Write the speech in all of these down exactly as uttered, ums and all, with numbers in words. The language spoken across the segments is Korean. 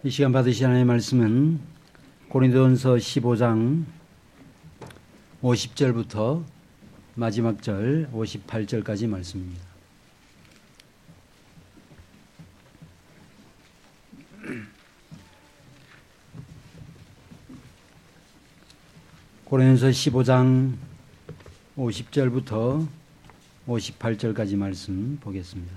이 시간 받으실 하나님의 말씀은 고린도전서 십오 장 오십 절부터 마지막 절 오십팔 절까지 말씀입니다. 고린도전서 십오 장 오십 절부터 오십팔 절까지 말씀 보겠습니다.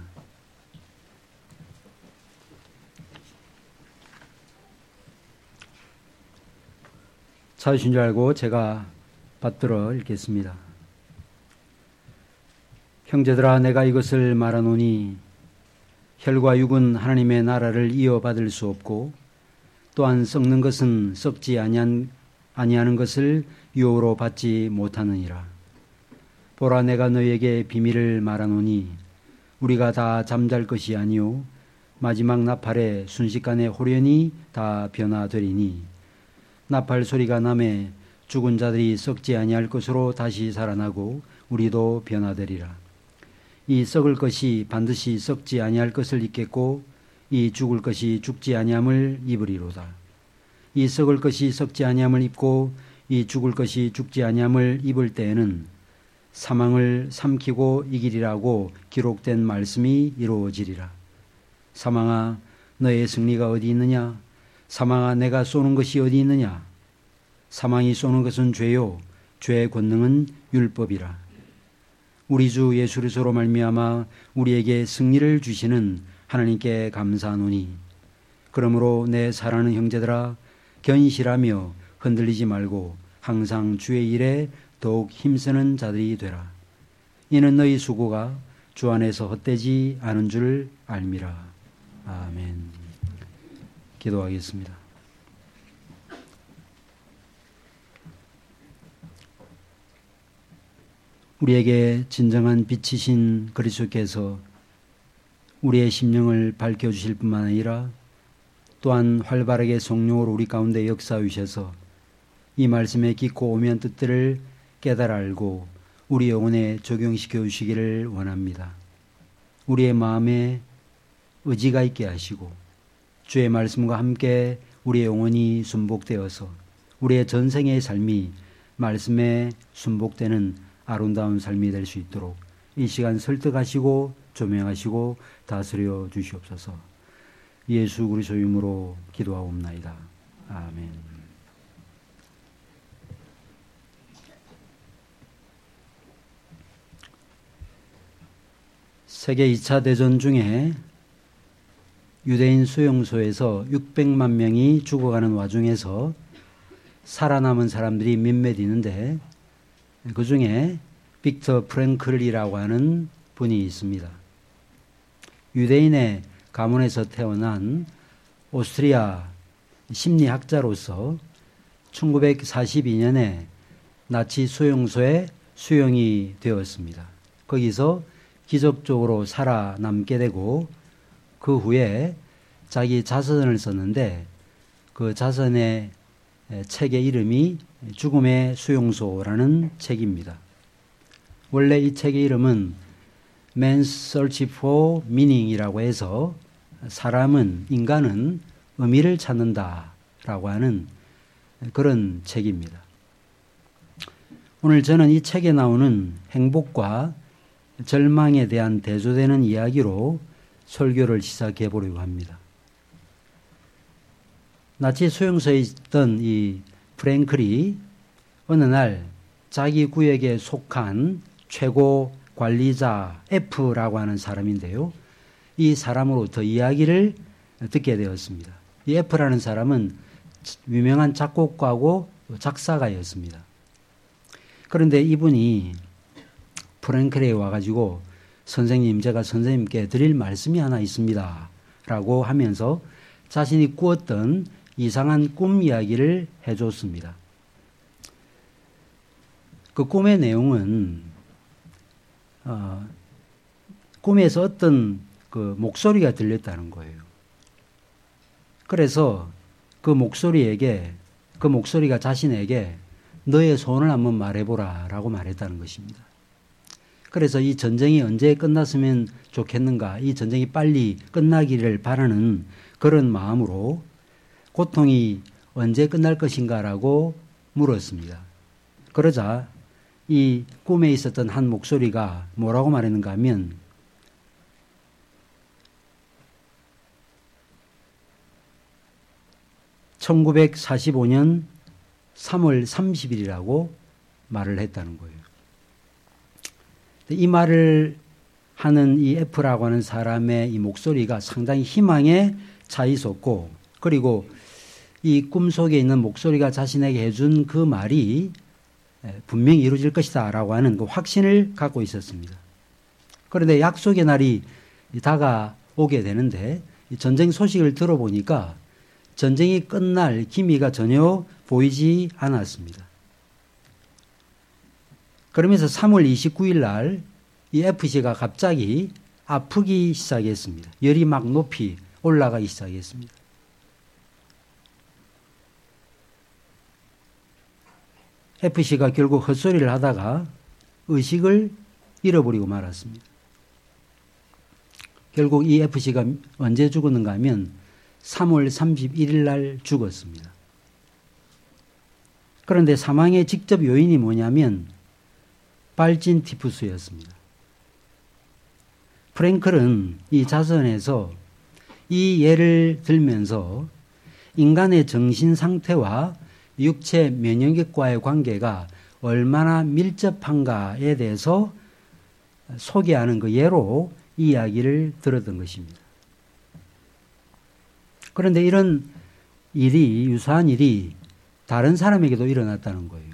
찾으신 줄 알고 제가 받들어 읽겠습니다. 형제들아, 내가 이것을 말하노니 혈과 육은 하나님의 나라를 이어받을 수 없고 또한 썩는 것은 썩지 아니한, 아니하는 것을 유혹으로 받지 못하느니라. 보라, 내가 너희에게 비밀을 말하노니 우리가 다 잠잘 것이 아니요 마지막 나팔에 순식간에 호련히 다 변화되리니 나팔 소리가 나매 죽은 자들이 썩지 아니할 것으로 다시 살아나고 우리도 변화되리라. 이 썩을 것이 반드시 썩지 아니할 것을 입겠고 이 죽을 것이 죽지 아니함을 입으리로다. 이 썩을 것이 썩지 아니함을 입고 이 죽을 것이 죽지 아니함을 입을 때에는 사망을 삼키고 이기리라고 기록된 말씀이 이루어지리라. 사망아, 너의 승리가 어디 있느냐? 사망아, 내가 쏘는 것이 어디 있느냐? 사망이 쏘는 것은 죄요 죄의 권능은 율법이라. 우리 주 예수 그리스도로 말미암아 우리에게 승리를 주시는 하나님께 감사하노니 그러므로 내 사랑하는 형제들아, 견실하며 흔들리지 말고 항상 주의 일에 더욱 힘쓰는 자들이 되라. 이는 너희 수고가 주 안에서 헛되지 않은 줄 알미라. 아멘. 기도하겠습니다. 우리에게 진정한 빛이신 그리스도께서 우리의 심령을 밝혀주실 뿐만 아니라 또한 활발하게 성령으로 우리 가운데 역사하셔서 이 말씀의 깊고 오묘한 뜻들을 깨달아 알고 우리 영혼에 적용시켜 주시기를 원합니다. 우리의 마음에 의지가 있게 하시고 주의 말씀과 함께 우리의 영혼이 순복되어서 우리의 전생의 삶이 말씀에 순복되는 아름다운 삶이 될 수 있도록 이 시간 설득하시고 조명하시고 다스려 주시옵소서. 예수 그리스도의 이름으로 기도하옵나이다. 아멘. 세계 이 차 대전 중에 유대인 수용소에서 육백만 명이 죽어가는 와중에서 살아남은 사람들이 몇몇 있는데 그 중에 빅터 프랭클이라고 하는 분이 있습니다. 유대인의 가문에서 태어난 오스트리아 심리학자로서 천구백사십이 년에 나치 수용소에 수용이 되었습니다. 거기서 기적적으로 살아남게 되고 그 후에 자기 자서전을 썼는데 그 자서전의 책의 이름이 죽음의 수용소라는 책입니다. 원래 이 책의 이름은 Man's Search for Meaning이라고 해서 사람은, 인간은 의미를 찾는다라고 하는 그런 책입니다. 오늘 저는 이 책에 나오는 행복과 절망에 대한 대조되는 이야기로 설교를 시작해 보려고 합니다. 나치 수용소에 있던 이 프랭클이 어느 날 자기 구역에 속한 최고 관리자 F라고 하는 사람인데요. 이 사람으로부터 이야기를 듣게 되었습니다. 이 F라는 사람은 유명한 작곡가고 작사가였습니다. 그런데 이분이 프랭클에 와가지고 선생님, 제가 선생님께 드릴 말씀이 하나 있습니다 라고 하면서 자신이 꾸었던 이상한 꿈 이야기를 해줬습니다. 그 꿈의 내용은 어, 꿈에서 어떤 그 목소리가 들렸다는 거예요. 그래서 그 목소리에게 그 목소리가 자신에게 너의 소원을 한번 말해보라 라고 말했다는 것입니다. 그래서 이 전쟁이 언제 끝났으면 좋겠는가, 이 전쟁이 빨리 끝나기를 바라는 그런 마음으로 고통이 언제 끝날 것인가라고 물었습니다. 그러자 이 꿈에 있었던 한 목소리가 뭐라고 말했는가 하면 천구백사십오 년 삼월 삼십일이라고 말을 했다는 거예요. 이 말을 하는 이 F라고 하는 사람의 이 목소리가 상당히 희망에 차 있었고, 그리고 이 꿈속에 있는 목소리가 자신에게 해준 그 말이 분명히 이루어질 것이다 라고 하는 그 확신을 갖고 있었습니다. 그런데 약속의 날이 다가오게 되는데 전쟁 소식을 들어보니까 전쟁이 끝날 기미가 전혀 보이지 않았습니다. 그러면서 삼월 이십구일 날 이 에프씨가 갑자기 아프기 시작했습니다. 열이 막 높이 올라가기 시작했습니다. 에프씨가 결국 헛소리를 하다가 의식을 잃어버리고 말았습니다. 결국 이 에프씨가 언제 죽었는가 하면 삼월 삼십일일 날 죽었습니다. 그런데 사망의 직접 요인이 뭐냐면 발진 티푸스였습니다. 프랭클은 이 자선에서 이 예를 들면서 인간의 정신 상태와 육체 면역력과의 관계가 얼마나 밀접한가에 대해서 소개하는 그 예로 이 이야기를 들었던 것입니다. 그런데 이런 일이, 유사한 일이 다른 사람에게도 일어났다는 거예요.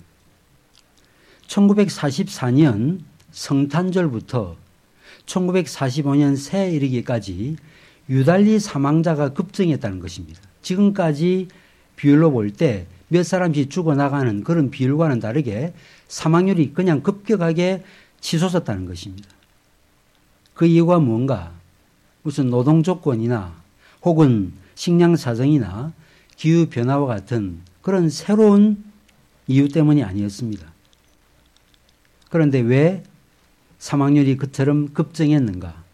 천구백사십사 년 성탄절부터 천구백사십오 년 새해 이르기까지 유달리 사망자가 급증했다는 것입니다. 지금까지 비율로 볼 때 몇 사람씩 죽어나가는 그런 비율과는 다르게 사망률이 그냥 급격하게 치솟았다는 것입니다. 그 이유가 뭔가? 무슨 노동 조건이나 혹은 식량 사정이나 기후변화와 같은 그런 새로운 이유 때문이 아니었습니다. 그런데 왜 사망률이 그처럼 급증했는가?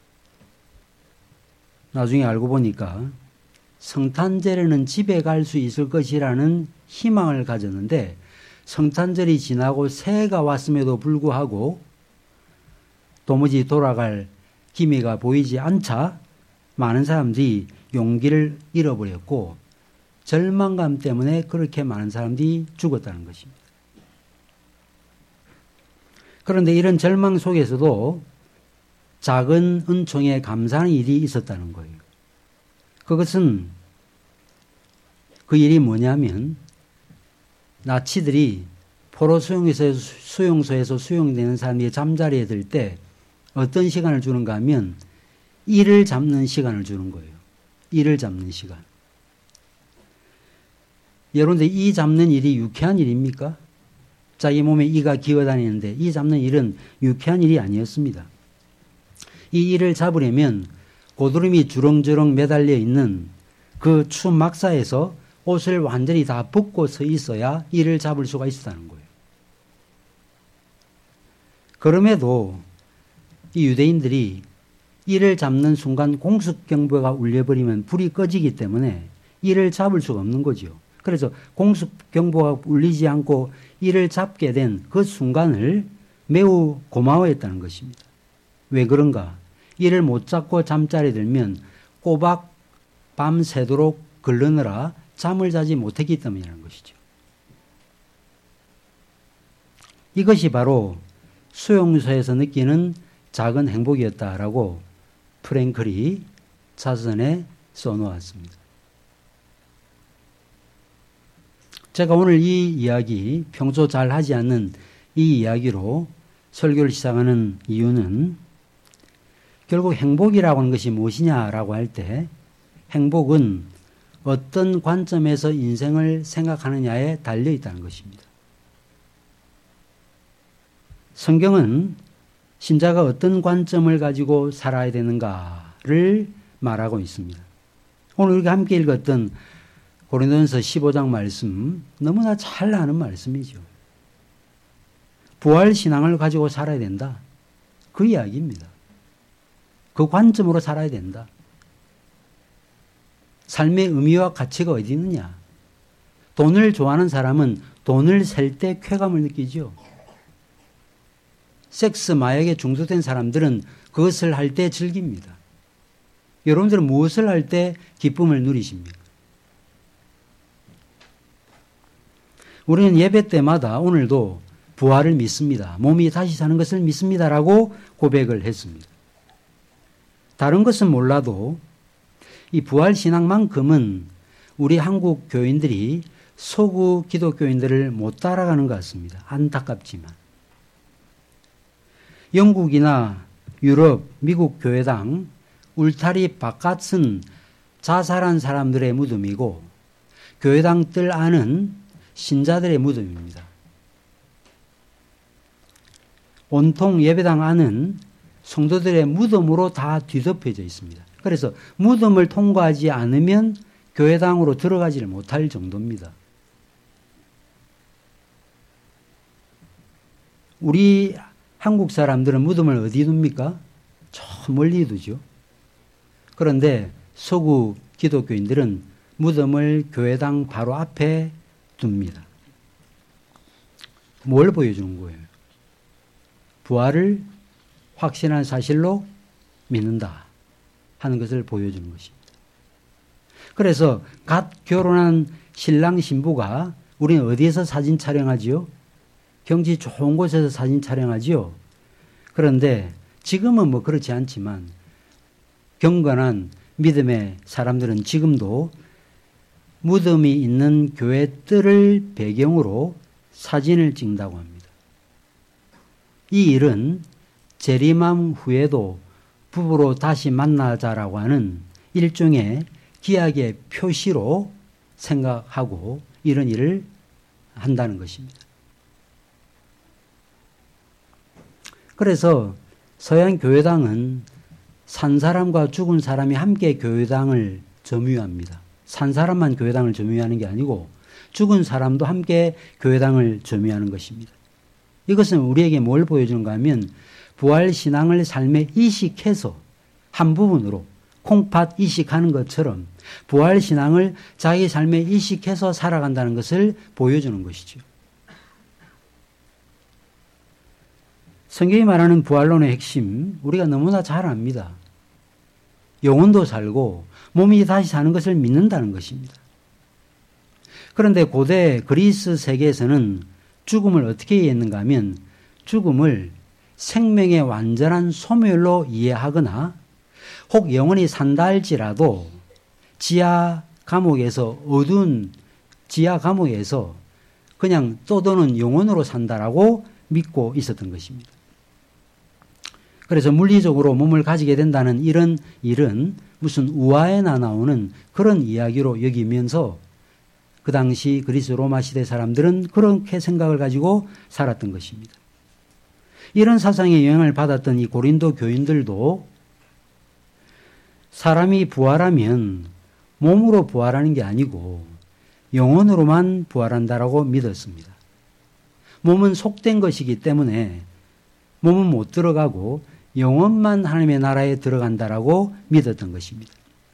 나중에 알고 보니까 성탄절에는 집에 갈 수 있을 것이라는 희망을 가졌는데 성탄절이 지나고 새해가 왔음에도 불구하고 도무지 돌아갈 기미가 보이지 않자 많은 사람들이 용기를 잃어버렸고 절망감 때문에 그렇게 많은 사람들이 죽었다는 것입니다. 그런데 이런 절망 속에서도 작은 은총에 감사하는 일이 있었다는 거예요. 그것은 그 일이 뭐냐면 나치들이 포로 수용소에서, 수용소에서 수용되는 사람이 잠자리에 들 때 어떤 시간을 주는가 하면 이를 잡는 시간을 주는 거예요. 이를 잡는 시간. 여러분들 이 잡는 일이 유쾌한 일입니까? 자기 몸에 이가 기어다니는데 이 잡는 일은 유쾌한 일이 아니었습니다. 이 이를 잡으려면 고드름이 주렁주렁 매달려 있는 그 추운 막사에서 옷을 완전히 다 벗고 서 있어야 이를 잡을 수가 있었다는 거예요. 그럼에도 이 유대인들이 이를 잡는 순간 공습경보가 울려버리면 불이 꺼지기 때문에 이를 잡을 수가 없는 거죠. 그래서 공습경보가 울리지 않고 이를 잡게 된 그 순간을 매우 고마워했다는 것입니다. 왜 그런가? 이를 못 잡고 잠자리에 들면 꼬박 밤새도록 걸르느라 잠을 자지 못했기 때문이라는 것이죠. 이것이 바로 수용소에서 느끼는 작은 행복이었다라고 프랭클이 자선에 써놓았습니다. 제가 오늘 이 이야기, 평소 잘 하지 않는 이 이야기로 설교를 시작하는 이유는 결국 행복이라고 하는 것이 무엇이냐라고 할 때 행복은 어떤 관점에서 인생을 생각하느냐에 달려 있다는 것입니다. 성경은 신자가 어떤 관점을 가지고 살아야 되는가를 말하고 있습니다. 오늘 우리가 함께 읽었던 고린도전서 십오 장 말씀 너무나 잘 아는 말씀이죠. 부활신앙을 가지고 살아야 된다. 그 이야기입니다. 그 관점으로 살아야 된다. 삶의 의미와 가치가 어디 있느냐? 돈을 좋아하는 사람은 돈을 셀 때 쾌감을 느끼죠. 섹스, 마약에 중독된 사람들은 그것을 할 때 즐깁니다. 여러분들은 무엇을 할 때 기쁨을 누리십니까? 우리는 예배 때마다 오늘도 부활을 믿습니다. 몸이 다시 사는 것을 믿습니다라고 고백을 했습니다. 다른 것은 몰라도 이 부활 신앙만큼은 우리 한국 교인들이 서구 기독교인들을 못 따라가는 것 같습니다. 안타깝지만. 영국이나 유럽, 미국 교회당 울타리 바깥은 자살한 사람들의 무덤이고 교회당 뜰 안은 신자들의 무덤입니다. 온통 예배당 안은 성도들의 무덤으로 다 뒤덮여져 있습니다. 그래서 무덤을 통과하지 않으면 교회당으로 들어가지를 못할 정도입니다. 우리 한국 사람들은 무덤을 어디 둡니까? 저 멀리 두죠. 그런데 서구 기독교인들은 무덤을 교회당 바로 앞에 둡니다. 뭘 보여주는 거예요? 부활을 확신한 사실로 믿는다 하는 것을 보여주는 것입니다. 그래서 갓 결혼한 신랑 신부가 우리는 어디에서 사진 촬영하지요? 경치 좋은 곳에서 사진 촬영하지요. 그런데 지금은 뭐 그렇지 않지만 경건한 믿음의 사람들은 지금도 무덤이 있는 교회 뜰을 배경으로 사진을 찍는다고 합니다. 이 일은 재림함 후에도 부부로 다시 만나자라고 하는 일종의 기약의 표시로 생각하고 이런 일을 한다는 것입니다. 그래서 서양 교회당은 산 사람과 죽은 사람이 함께 교회당을 점유합니다. 산 사람만 교회당을 점유하는 게 아니고 죽은 사람도 함께 교회당을 점유하는 것입니다. 이것은 우리에게 뭘 보여주는가 하면 부활신앙을 삶에 이식해서 한 부분으로 콩팥 이식하는 것처럼 부활신앙을 자기 삶에 이식해서 살아간다는 것을 보여주는 것이죠. 성경이 말하는 부활론의 핵심, 우리가 너무나 잘 압니다. 영혼도 살고 몸이 다시 사는 것을 믿는다는 것입니다. 그런데 고대 그리스 세계에서는 죽음을 어떻게 이해했는가 하면 죽음을 생명의 완전한 소멸로 이해하거나 혹 영원히 산다 할지라도 지하 감옥에서 어두운 지하 감옥에서 그냥 떠도는 영혼으로 산다라고 믿고 있었던 것입니다. 그래서 물리적으로 몸을 가지게 된다는 이런 일은 무슨 우화에나 나오는 그런 이야기로 여기면서 그 당시 그리스 로마 시대 사람들은 그렇게 생각을 가지고 살았던 것입니다. 이런 사상의 영향을 받았던 이 고린도 교인들도 사람이 부활하면 몸으로 부활하는 게 아니고 영혼으로만 부활한다라고 믿었습니다. 몸은 속된 것이기 때문에 몸은 못 들어가고 영혼만 하나님의 나라에 들어간다라고 믿었던 것입니다.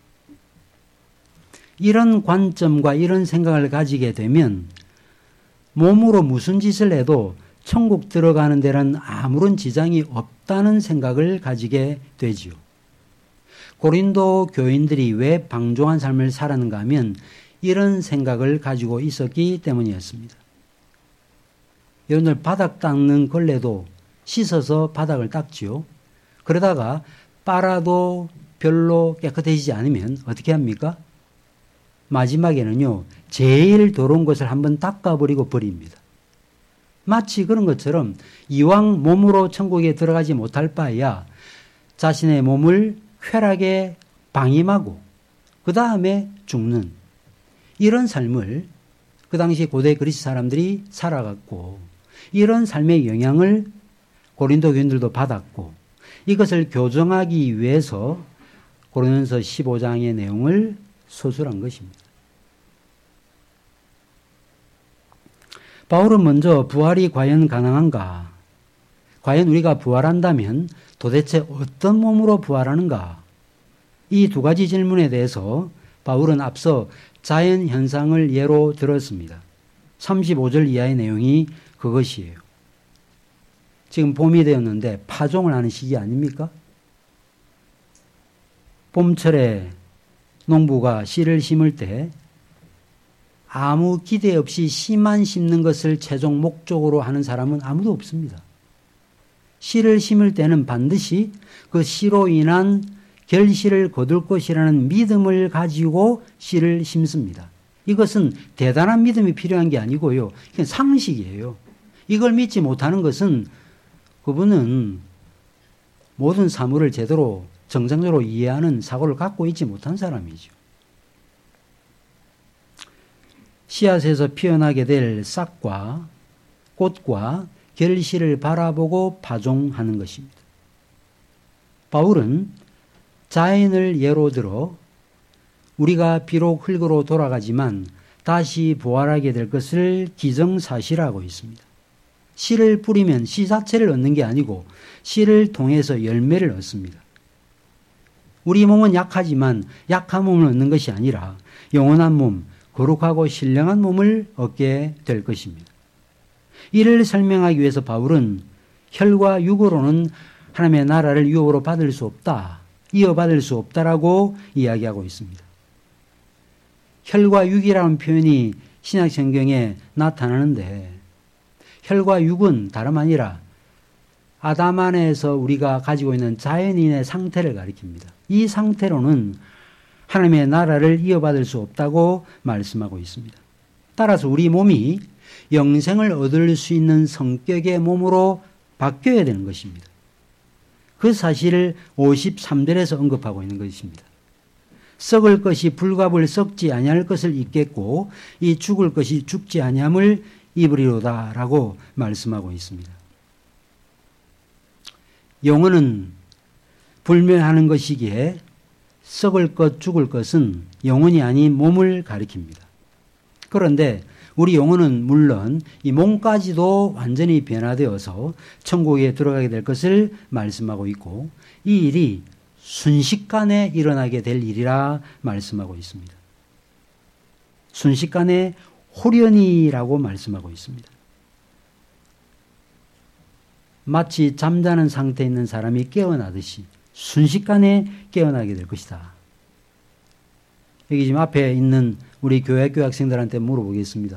이런 관점과 이런 생각을 가지게 되면 몸으로 무슨 짓을 해도 천국 들어가는 데는 아무런 지장이 없다는 생각을 가지게 되지요. 고린도 교인들이 왜 방종한 삶을 살았는가 하면 이런 생각을 가지고 있었기 때문이었습니다. 여러분들 바닥 닦는 걸레도 씻어서 바닥을 닦지요. 그러다가 빨아도 별로 깨끗해지지 않으면 어떻게 합니까? 마지막에는요, 제일 더러운 것을 한번 닦아버리고 버립니다. 마치 그런 것처럼 이왕 몸으로 천국에 들어가지 못할 바에야 자신의 몸을 쾌락에 방임하고 그 다음에 죽는 이런 삶을 그 당시 고대 그리스 사람들이 살아갔고 이런 삶의 영향을 고린도 교인들도 받았고 이것을 교정하기 위해서 고린도전서 십오 장의 내용을 서술한 것입니다. 바울은 먼저 부활이 과연 가능한가? 과연 우리가 부활한다면 도대체 어떤 몸으로 부활하는가? 이 두 가지 질문에 대해서 바울은 앞서 자연 현상을 예로 들었습니다. 삼십오 절 이하의 내용이 그것이에요. 지금 봄이 되었는데 파종을 하는 시기 아닙니까? 봄철에 농부가 씨를 심을 때 아무 기대 없이 씨만 심는 것을 최종 목적으로 하는 사람은 아무도 없습니다. 씨를 심을 때는 반드시 그 씨로 인한 결실을 거둘 것이라는 믿음을 가지고 씨를 심습니다. 이것은 대단한 믿음이 필요한 게 아니고요. 그냥 상식이에요. 이걸 믿지 못하는 것은 그분은 모든 사물을 제대로 정상적으로 이해하는 사고를 갖고 있지 못한 사람이죠. 씨앗에서 피어나게 될 싹과 꽃과 결실을 바라보고 파종하는 것입니다. 바울은 자연을 예로 들어 우리가 비록 흙으로 돌아가지만 다시 부활하게 될 것을 기정사실화하고 있습니다. 씨를 뿌리면 씨 자체를 얻는 게 아니고 씨를 통해서 열매를 얻습니다. 우리 몸은 약하지만 약한 몸을 얻는 것이 아니라 영원한 몸, 거룩하고 신령한 몸을 얻게 될 것입니다. 이를 설명하기 위해서 바울은 혈과 육으로는 하나님의 나라를 유업으로 받을 수 없다, 이어받을 수 없다라고 이야기하고 있습니다. 혈과 육이라는 표현이 신약 성경에 나타나는데 혈과 육은 다름 아니라 아담 안에서 우리가 가지고 있는 자연인의 상태를 가리킵니다. 이 상태로는 하나님의 나라를 이어받을 수 없다고 말씀하고 있습니다. 따라서 우리 몸이 영생을 얻을 수 있는 성격의 몸으로 바뀌어야 되는 것입니다. 그 사실을 오십삼 절에서 언급하고 있는 것입니다. 썩을 것이 불갑을 썩지 아니할 것을 잊겠고 이 죽을 것이 죽지 아니함을 입으리로다라고 말씀하고 있습니다. 영혼은 불멸하는 것이기에 썩을 것, 죽을 것은 영혼이 아닌 몸을 가리킵니다. 그런데 우리 영혼은 물론 이 몸까지도 완전히 변화되어서 천국에 들어가게 될 것을 말씀하고 있고 이 일이 순식간에 일어나게 될 일이라 말씀하고 있습니다. 순식간에 호련이라고 말씀하고 있습니다. 마치 잠자는 상태에 있는 사람이 깨어나듯이 순식간에 깨어나게 될 것이다. 여기 지금 앞에 있는 우리 교회학교 학생들한테 물어보겠습니다.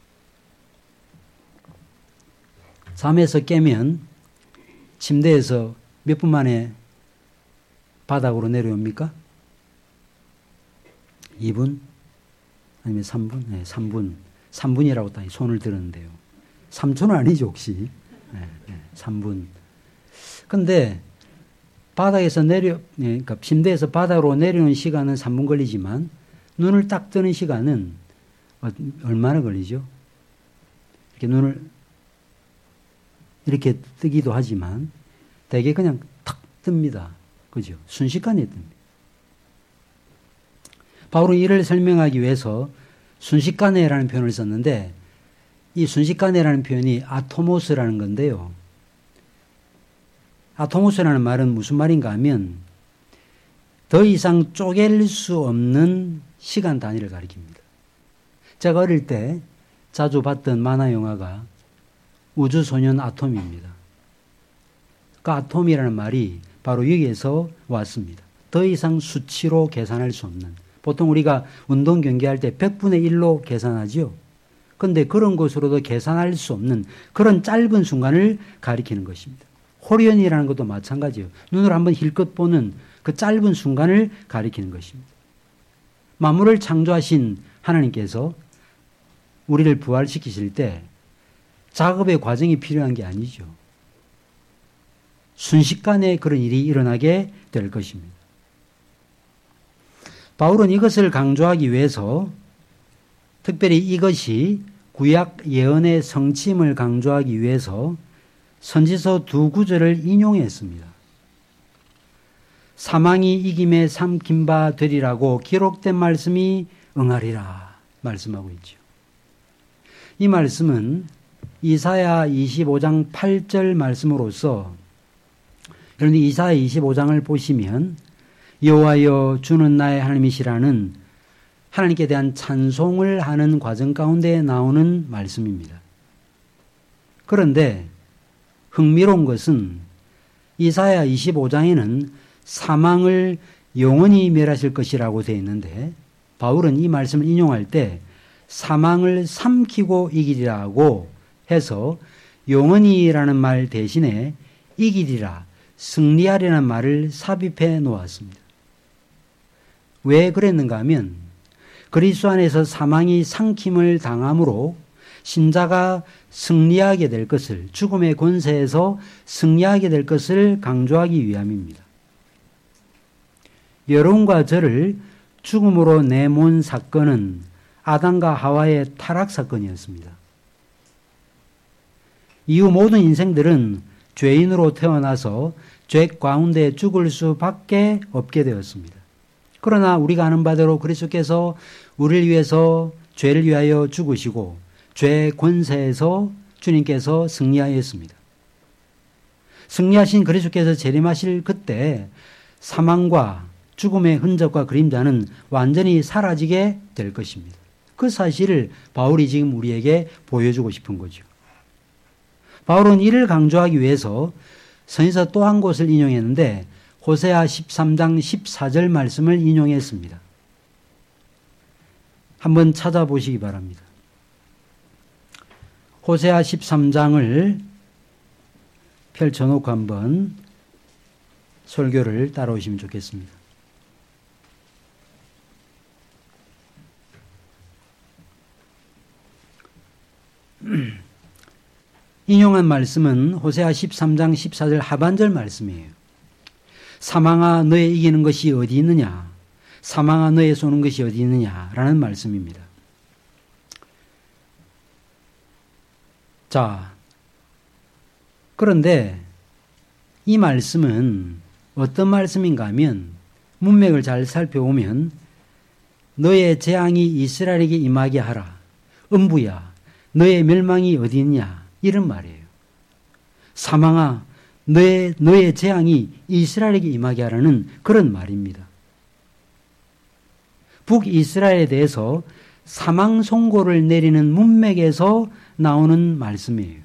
잠에서 깨면 침대에서 몇 분 만에 바닥으로 내려옵니까? 이 분? 아니면 삼 분? 네, 삼 분. 삼 분이라고 딱 손을 들었는데요. 삼 초는 아니죠, 혹시. 네, 네, 삼 분. 근데 바닥에서 내려, 네, 그러니까 침대에서 바닥으로 내려오는 시간은 삼 분 걸리지만 눈을 딱 뜨는 시간은 얼마나 걸리죠? 이렇게 눈을 이렇게 뜨기도 하지만 되게 그냥 탁 뜹니다. 그죠? 순식간에 뜹니다. 바울은 이를 설명하기 위해서 순식간에라는 표현을 썼는데 이 순식간에라는 표현이 아토모스라는 건데요. 아토모스라는 말은 무슨 말인가 하면 더 이상 쪼갤 수 없는 시간 단위를 가리킵니다. 제가 어릴 때 자주 봤던 만화 영화가 우주소년 아톰입니다. 그 아톰이라는 말이 바로 여기에서 왔습니다. 더 이상 수치로 계산할 수 없는. 보통 우리가 운동 경기할 때 백분의 일로 계산하지요. 그런데 그런 것으로도 계산할 수 없는 그런 짧은 순간을 가리키는 것입니다. 호련이라는 것도 마찬가지예요. 눈으로 한번 힐끗 보는 그 짧은 순간을 가리키는 것입니다. 만물을 창조하신 하나님께서 우리를 부활시키실 때 작업의 과정이 필요한 게 아니죠. 순식간에 그런 일이 일어나게 될 것입니다. 바울은 이것을 강조하기 위해서 특별히 이것이 구약 예언의 성취임을 강조하기 위해서 선지서 두 구절을 인용했습니다. 사망이 이김에 삼킨 바 되리라고 기록된 말씀이 응하리라 말씀하고 있죠. 이 말씀은 이사야 이십오 장 팔 절 말씀으로서 여러분 이사야 이십오 장을 보시면 여호와여 주는 나의 하나님이시라는 하나님께 대한 찬송을 하는 과정 가운데 나오는 말씀입니다. 그런데 흥미로운 것은 이사야 이십오 장에는 사망을 영원히 멸하실 것이라고 되어 있는데 바울은 이 말씀을 인용할 때 사망을 삼키고 이기리라고 해서 영원히라는 말 대신에 이기리라, 승리하리라는 말을 삽입해 놓았습니다. 왜 그랬는가 하면 그리스도 안에서 사망이 삼킴을 당함으로 신자가 승리하게 될 것을, 죽음의 권세에서 승리하게 될 것을 강조하기 위함입니다. 여러분과 저를 죽음으로 내몬 사건은 아담과 하와의 타락 사건이었습니다. 이후 모든 인생들은 죄인으로 태어나서 죄 가운데 죽을 수밖에 없게 되었습니다. 그러나 우리가 아는 바대로 그리스도께서 우리를 위해서 죄를 위하여 죽으시고 죄의 권세에서 주님께서 승리하였습니다. 승리하신 그리스도께서 재림하실 그때 사망과 죽음의 흔적과 그림자는 완전히 사라지게 될 것입니다. 그 사실을 바울이 지금 우리에게 보여주고 싶은 거죠. 바울은 이를 강조하기 위해서 선지서 또 한 곳을 인용했는데 호세아 십삼 장 십사 절 말씀을 인용했습니다. 한번 찾아보시기 바랍니다. 호세아 십삼 장을 펼쳐놓고 한번 설교를 따라오시면 좋겠습니다. 인용한 말씀은 호세아 십삼 장 십사 절 하반절 말씀이에요. 사망아 너의 이기는 것이 어디 있느냐, 사망아 너의 쏘는 것이 어디 있느냐 라는 말씀입니다. 자, 그런데 이 말씀은 어떤 말씀인가 하면 문맥을 잘 살펴보면 너의 재앙이 이스라엘에게 임하게 하라, 음부야 너의 멸망이 어디 있냐 이런 말이에요. 사망아 너의, 너의 재앙이 이스라엘에게 임하게 하라는 그런 말입니다. 북이스라엘에 대해서 사망 선고를 내리는 문맥에서 나오는 말씀이에요.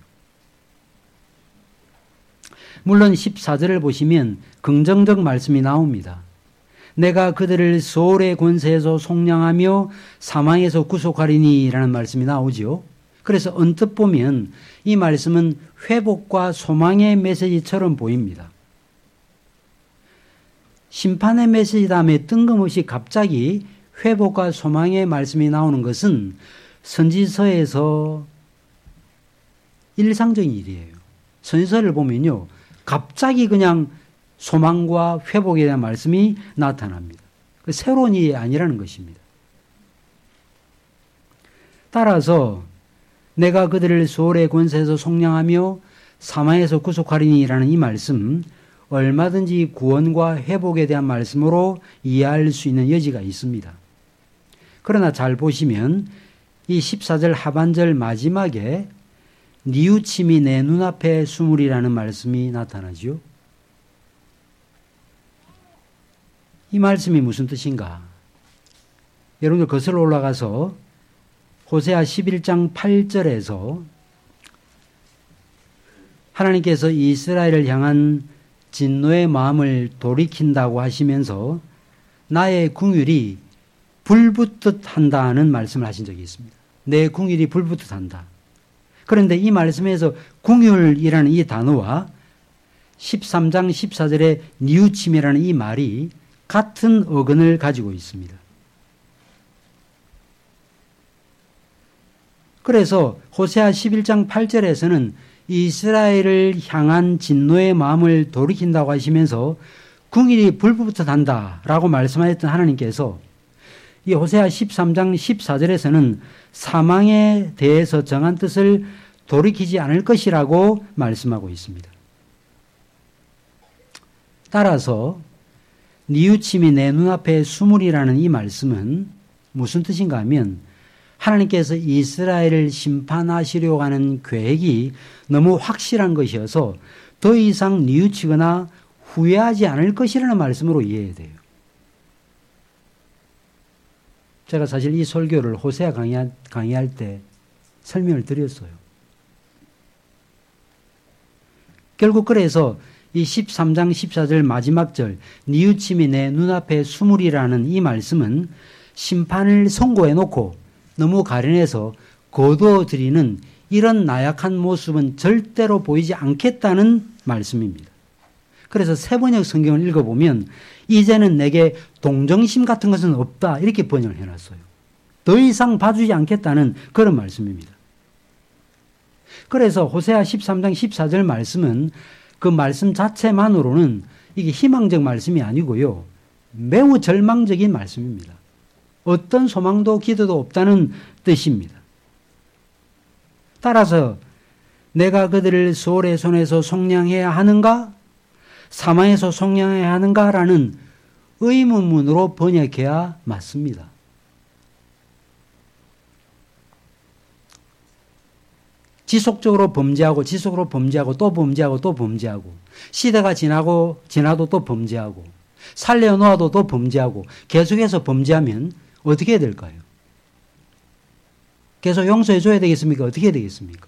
물론 십사 절을 보시면 긍정적 말씀이 나옵니다. 내가 그들을 소울의 권세에서 속량하며 사망에서 구속하리니 라는 말씀이 나오죠. 그래서 언뜻 보면 이 말씀은 회복과 소망의 메시지처럼 보입니다. 심판의 메시지 다음에 뜬금없이 갑자기 회복과 소망의 말씀이 나오는 것은 선지서에서 일상적인 일이에요. 선지서를 보면요, 갑자기 그냥 소망과 회복에 대한 말씀이 나타납니다. 새로운 일이 아니라는 것입니다. 따라서 내가 그들을 소울의 권세에서 속량하며 사망에서 구속하리니라는 이 말씀, 얼마든지 구원과 회복에 대한 말씀으로 이해할 수 있는 여지가 있습니다. 그러나 잘 보시면 이 십사 절 하반절 마지막에 뉘우침이 내 눈앞에 수물이라는 말씀이 나타나죠. 이 말씀이 무슨 뜻인가? 여러분들 거슬러 올라가서 호세아 십일 장 팔 절에서 하나님께서 이스라엘을 향한 진노의 마음을 돌이킨다고 하시면서 나의 궁율이 불붙듯 한다는 말씀을 하신 적이 있습니다. 내 궁율이 불붙듯 한다. 그런데 이 말씀에서 궁율이라는 이 단어와 십삼 장 십사 절의 뉘우침이라는 이 말이 같은 어근을 가지고 있습니다. 그래서 호세아 십일 장 팔 절에서는 이스라엘을 향한 진노의 마음을 돌이킨다고 하시면서 궁일이 불붙듯 한다라고 말씀하셨던 하나님께서 이 호세아 십삼 장 십사 절에서는 사망에 대해서 정한 뜻을 돌이키지 않을 것이라고 말씀하고 있습니다. 따라서 뉘우침이 내 눈앞에 수물이라는 이 말씀은 무슨 뜻인가 하면 하나님께서 이스라엘을 심판하시려고 하는 계획이 너무 확실한 것이어서 더 이상 뉘우치거나 후회하지 않을 것이라는 말씀으로 이해해야 돼요. 제가 사실 이 설교를 호세아 강의할, 강의할 때 설명을 드렸어요. 결국 그래서 이 십삼 장 십사 절 마지막 절 뉘우침이 내 눈앞에 수물이라는 이 말씀은 심판을 선고해 놓고 너무 가련해서 거두어 드리는 이런 나약한 모습은 절대로 보이지 않겠다는 말씀입니다. 그래서 세번역 성경을 읽어보면 이제는 내게 동정심 같은 것은 없다 이렇게 번역을 해놨어요. 더 이상 봐주지 않겠다는 그런 말씀입니다. 그래서 호세아 십삼 장 십사 절 말씀은 그 말씀 자체만으로는 이게 희망적 말씀이 아니고요. 매우 절망적인 말씀입니다. 어떤 소망도 기도도 없다는 뜻입니다. 따라서 내가 그들을 소울의 손에서 속량해야 하는가? 사망에서 속량해야 하는가라는 의문문으로 번역해야 맞습니다. 지속적으로 범죄하고 지속적으로 범죄하고 또 범죄하고 또 범죄하고 시대가 지나고 지나도 또 범죄하고 살려놓아도 또 범죄하고 계속해서 범죄하면 어떻게 해야 될까요? 계속 용서해 줘야 되겠습니까? 어떻게 해야 되겠습니까?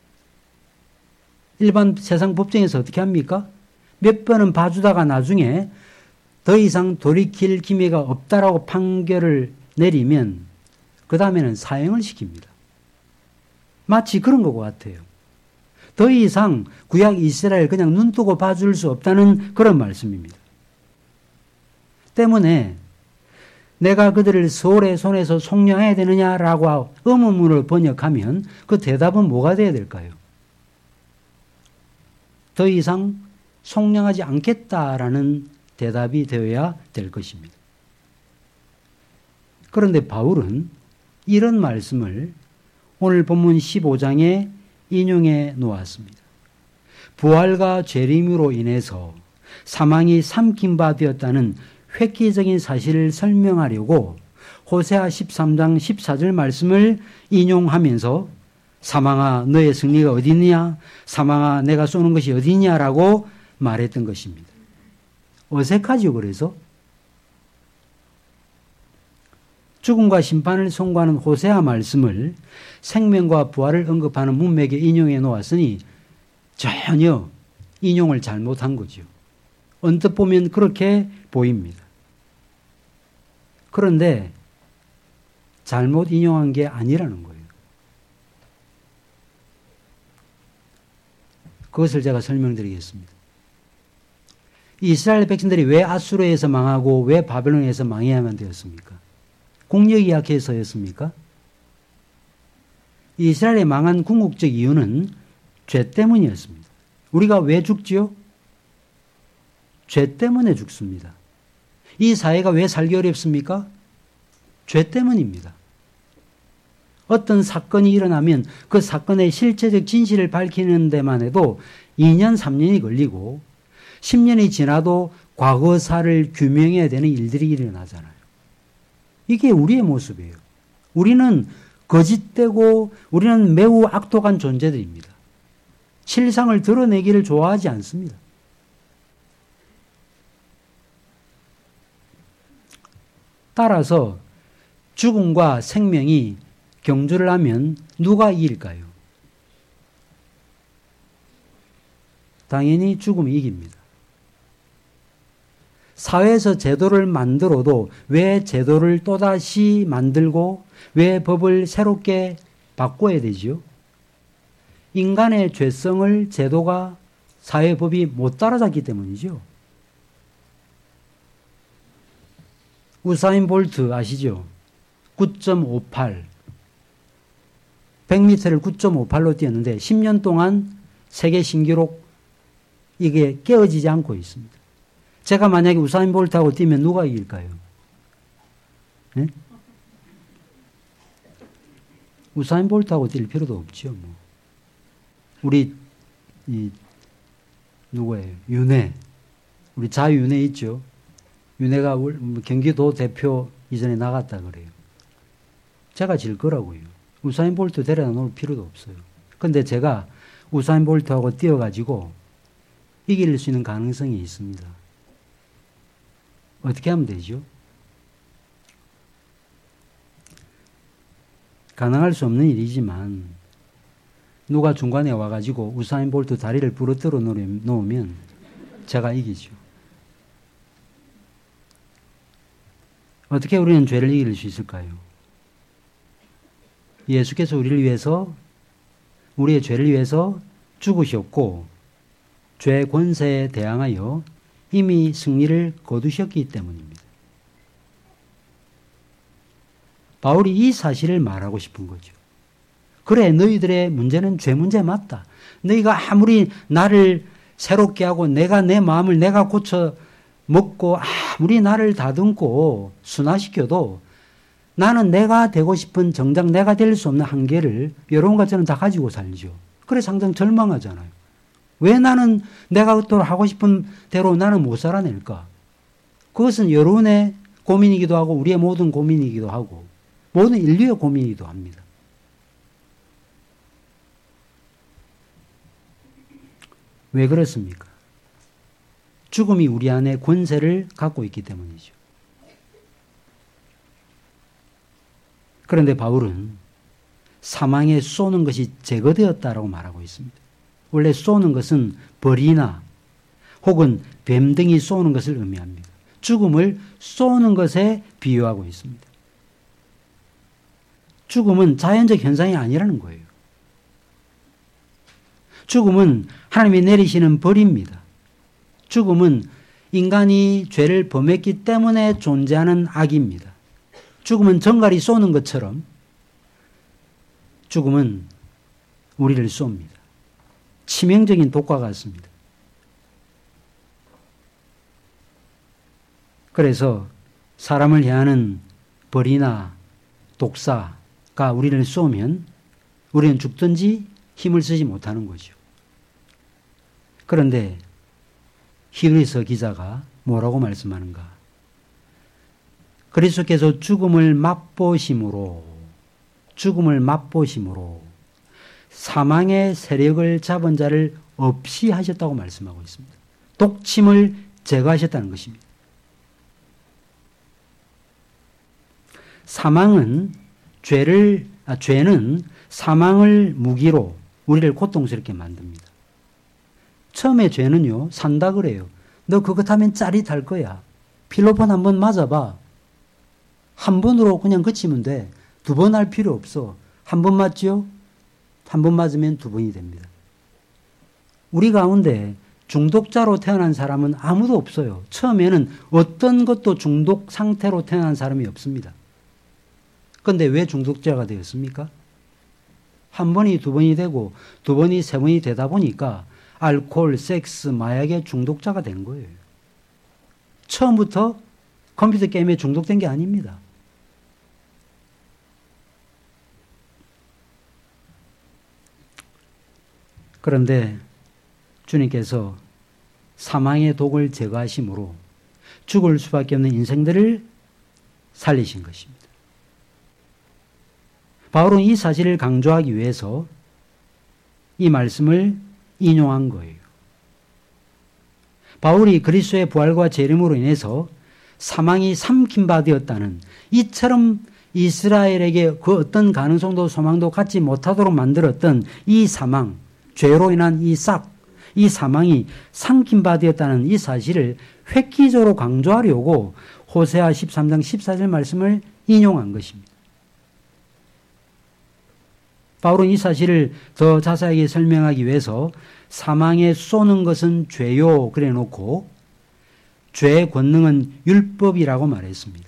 일반 세상 법정에서 어떻게 합니까? 몇 번은 봐주다가 나중에 더 이상 돌이킬 기미가 없다라고 판결을 내리면 그 다음에는 사형을 시킵니다. 마치 그런 것 같아요. 더 이상 구약 이스라엘 그냥 눈뜨고 봐줄 수 없다는 그런 말씀입니다. 때문에 내가 그들을 소울의 손에서 속량해야 되느냐라고 의문문을 번역하면 그 대답은 뭐가 돼야 될까요? 더 이상 속량하지 않겠다라는 대답이 되어야 될 것입니다. 그런데 바울은 이런 말씀을 오늘 본문 십오 장에 인용해 놓았습니다. 부활과 재림으로 인해서 사망이 삼킨 바 되었다는 획기적인 사실을 설명하려고 호세아 십삼 장 십사 절 말씀을 인용하면서 사망아 너의 승리가 어디냐? 사망아 내가 쏘는 것이 어디냐라고 말했던 것입니다. 어색하죠. 그래서 죽음과 심판을 선고하는 호세아 말씀을 생명과 부활을 언급하는 문맥에 인용해 놓았으니 전혀 인용을 잘못한 거죠. 언뜻 보면 그렇게 보입니다. 그런데 잘못 인용한 게 아니라는 거예요. 그것을 제가 설명드리겠습니다. 이스라엘 백성들이 왜 아수르에서 망하고 왜 바벨론에서 망해야만 되었습니까? 국력이 약해서였습니까? 이스라엘이 망한 궁극적 이유는 죄 때문이었습니다. 우리가 왜 죽지요? 죄 때문에 죽습니다. 이 사회가 왜 살기 어렵습니까? 죄 때문입니다. 어떤 사건이 일어나면 그 사건의 실체적 진실을 밝히는 데만 해도 이 년, 삼 년이 걸리고 십 년이 지나도 과거사를 규명해야 되는 일들이 일어나잖아요. 이게 우리의 모습이에요. 우리는 거짓되고 우리는 매우 악독한 존재들입니다. 실상을 드러내기를 좋아하지 않습니다. 따라서 죽음과 생명이 경주를 하면 누가 이길까요? 당연히 죽음이 이깁니다. 사회에서 제도를 만들어도 왜 제도를 또다시 만들고 왜 법을 새롭게 바꿔야 되지요? 인간의 죄성을 제도가 사회법이 못 따라잡기 때문이죠. 우사인 볼트 아시죠? 구 점 오팔. 백 미터를 구 점 오팔로 뛰었는데 십 년 동안 세계 신기록 이게 깨어지지 않고 있습니다. 제가 만약에 우사인 볼트하고 뛰면 누가 이길까요? 네? 우사인 볼트하고 뛸 필요도 없죠. 뭐. 우리 이 누구예요? 윤회. 우리 자유윤회 있죠. 윤회가 경기도 대표 이전에 나갔다 그래요. 제가 질 거라고요. 우사인 볼트 데려다 놓을 필요도 없어요. 근데 제가 우사인 볼트하고 뛰어가지고 이길 수 있는 가능성이 있습니다. 어떻게 하면 되죠? 가능할 수 없는 일이지만 누가 중간에 와가지고 우사인 볼트 다리를 부러뜨려 놓으면 제가 이기죠. 어떻게 우리는 죄를 이길 수 있을까요? 예수께서 우리를 위해서, 우리의 죄를 위해서 죽으셨고 죄의 권세에 대항하여 이미 승리를 거두셨기 때문입니다. 바울이 이 사실을 말하고 싶은 거죠. 그래, 너희들의 문제는 죄 문제 맞다. 너희가 아무리 나를 새롭게 하고 내가 내 마음을 내가 고쳐 먹고 아무리 나를 다듬고 순화시켜도 나는 내가 되고 싶은 정작 내가 될 수 없는 한계를 여러분과 저는 다 가지고 살죠. 그래서 항상 절망하잖아요. 왜 나는 내가 또 하고 싶은 대로 나는 못 살아낼까? 그것은 여러분의 고민이기도 하고 우리의 모든 고민이기도 하고 모든 인류의 고민이기도 합니다. 왜 그렇습니까? 죽음이 우리 안에 권세를 갖고 있기 때문이죠. 그런데 바울은 사망에 쏘는 것이 제거되었다라고 말하고 있습니다. 원래 쏘는 것은 벌이나 혹은 뱀 등이 쏘는 것을 의미합니다. 죽음을 쏘는 것에 비유하고 있습니다. 죽음은 자연적 현상이 아니라는 거예요. 죽음은 하나님이 내리시는 벌입니다. 죽음은 인간이 죄를 범했기 때문에 존재하는 악입니다. 죽음은 정갈이 쏘는 것처럼 죽음은 우리를 쏩니다. 치명적인 독과 같습니다. 그래서 사람을 향하는 벌이나 독사가 우리를 쏘면 우리는 죽든지 힘을 쓰지 못하는 거죠. 그런데 히브리서 기자가 뭐라고 말씀하는가? 그리스도께서 죽음을 맛보심으로 죽음을 맛보심으로 사망의 세력을 잡은 자를 없이 하셨다고 말씀하고 있습니다. 독침을 제거하셨다는 것입니다. 사망은 죄를 아, 죄는 사망을 무기로 우리를 고통스럽게 만듭니다. 처음에 죄는요, 산다 그래요. 너 그것 하면 짜릿할 거야. 필로폰 한번 맞아봐. 한 번으로 그냥 그치면 돼. 두 번 할 필요 없어. 한 번 맞죠? 한 번 맞으면 두 번이 됩니다. 우리 가운데 중독자로 태어난 사람은 아무도 없어요. 처음에는 어떤 것도 중독 상태로 태어난 사람이 없습니다. 그런데 왜 중독자가 되었습니까? 한 번이 두 번이 되고 두 번이 세 번이 되다 보니까 알코올, 섹스, 마약의 중독자가 된 거예요. 처음부터 컴퓨터 게임에 중독된 게 아닙니다. 그런데 주님께서 사망의 독을 제거하심으로 죽을 수밖에 없는 인생들을 살리신 것입니다. 바울은 이 사실을 강조하기 위해서 이 말씀을 인용한 거예요. 바울이 그리스도의 부활과 재림으로 인해서 사망이 삼킨 바 되었다는 이처럼 이스라엘에게 그 어떤 가능성도 소망도 갖지 못하도록 만들었던 이 사망, 죄로 인한 이 싹, 이 사망이 삼킨 바 되었다는 이 사실을 획기적으로 강조하려고 호세아 십삼 장 십사 절 말씀을 인용한 것입니다. 바울은 이 사실을 더 자세하게 설명하기 위해서 사망에 쏘는 것은 죄요 그래 놓고 죄의 권능은 율법이라고 말했습니다.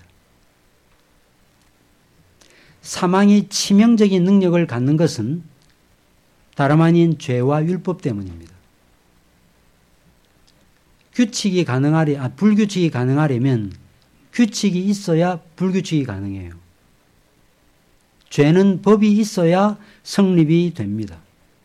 사망이 치명적인 능력을 갖는 것은 다름 아닌 죄와 율법 때문입니다. 규칙이 가능하려, 아, 불규칙이 가능하려면 규칙이 있어야 불규칙이 가능해요. 죄는 법이 있어야 성립이 됩니다.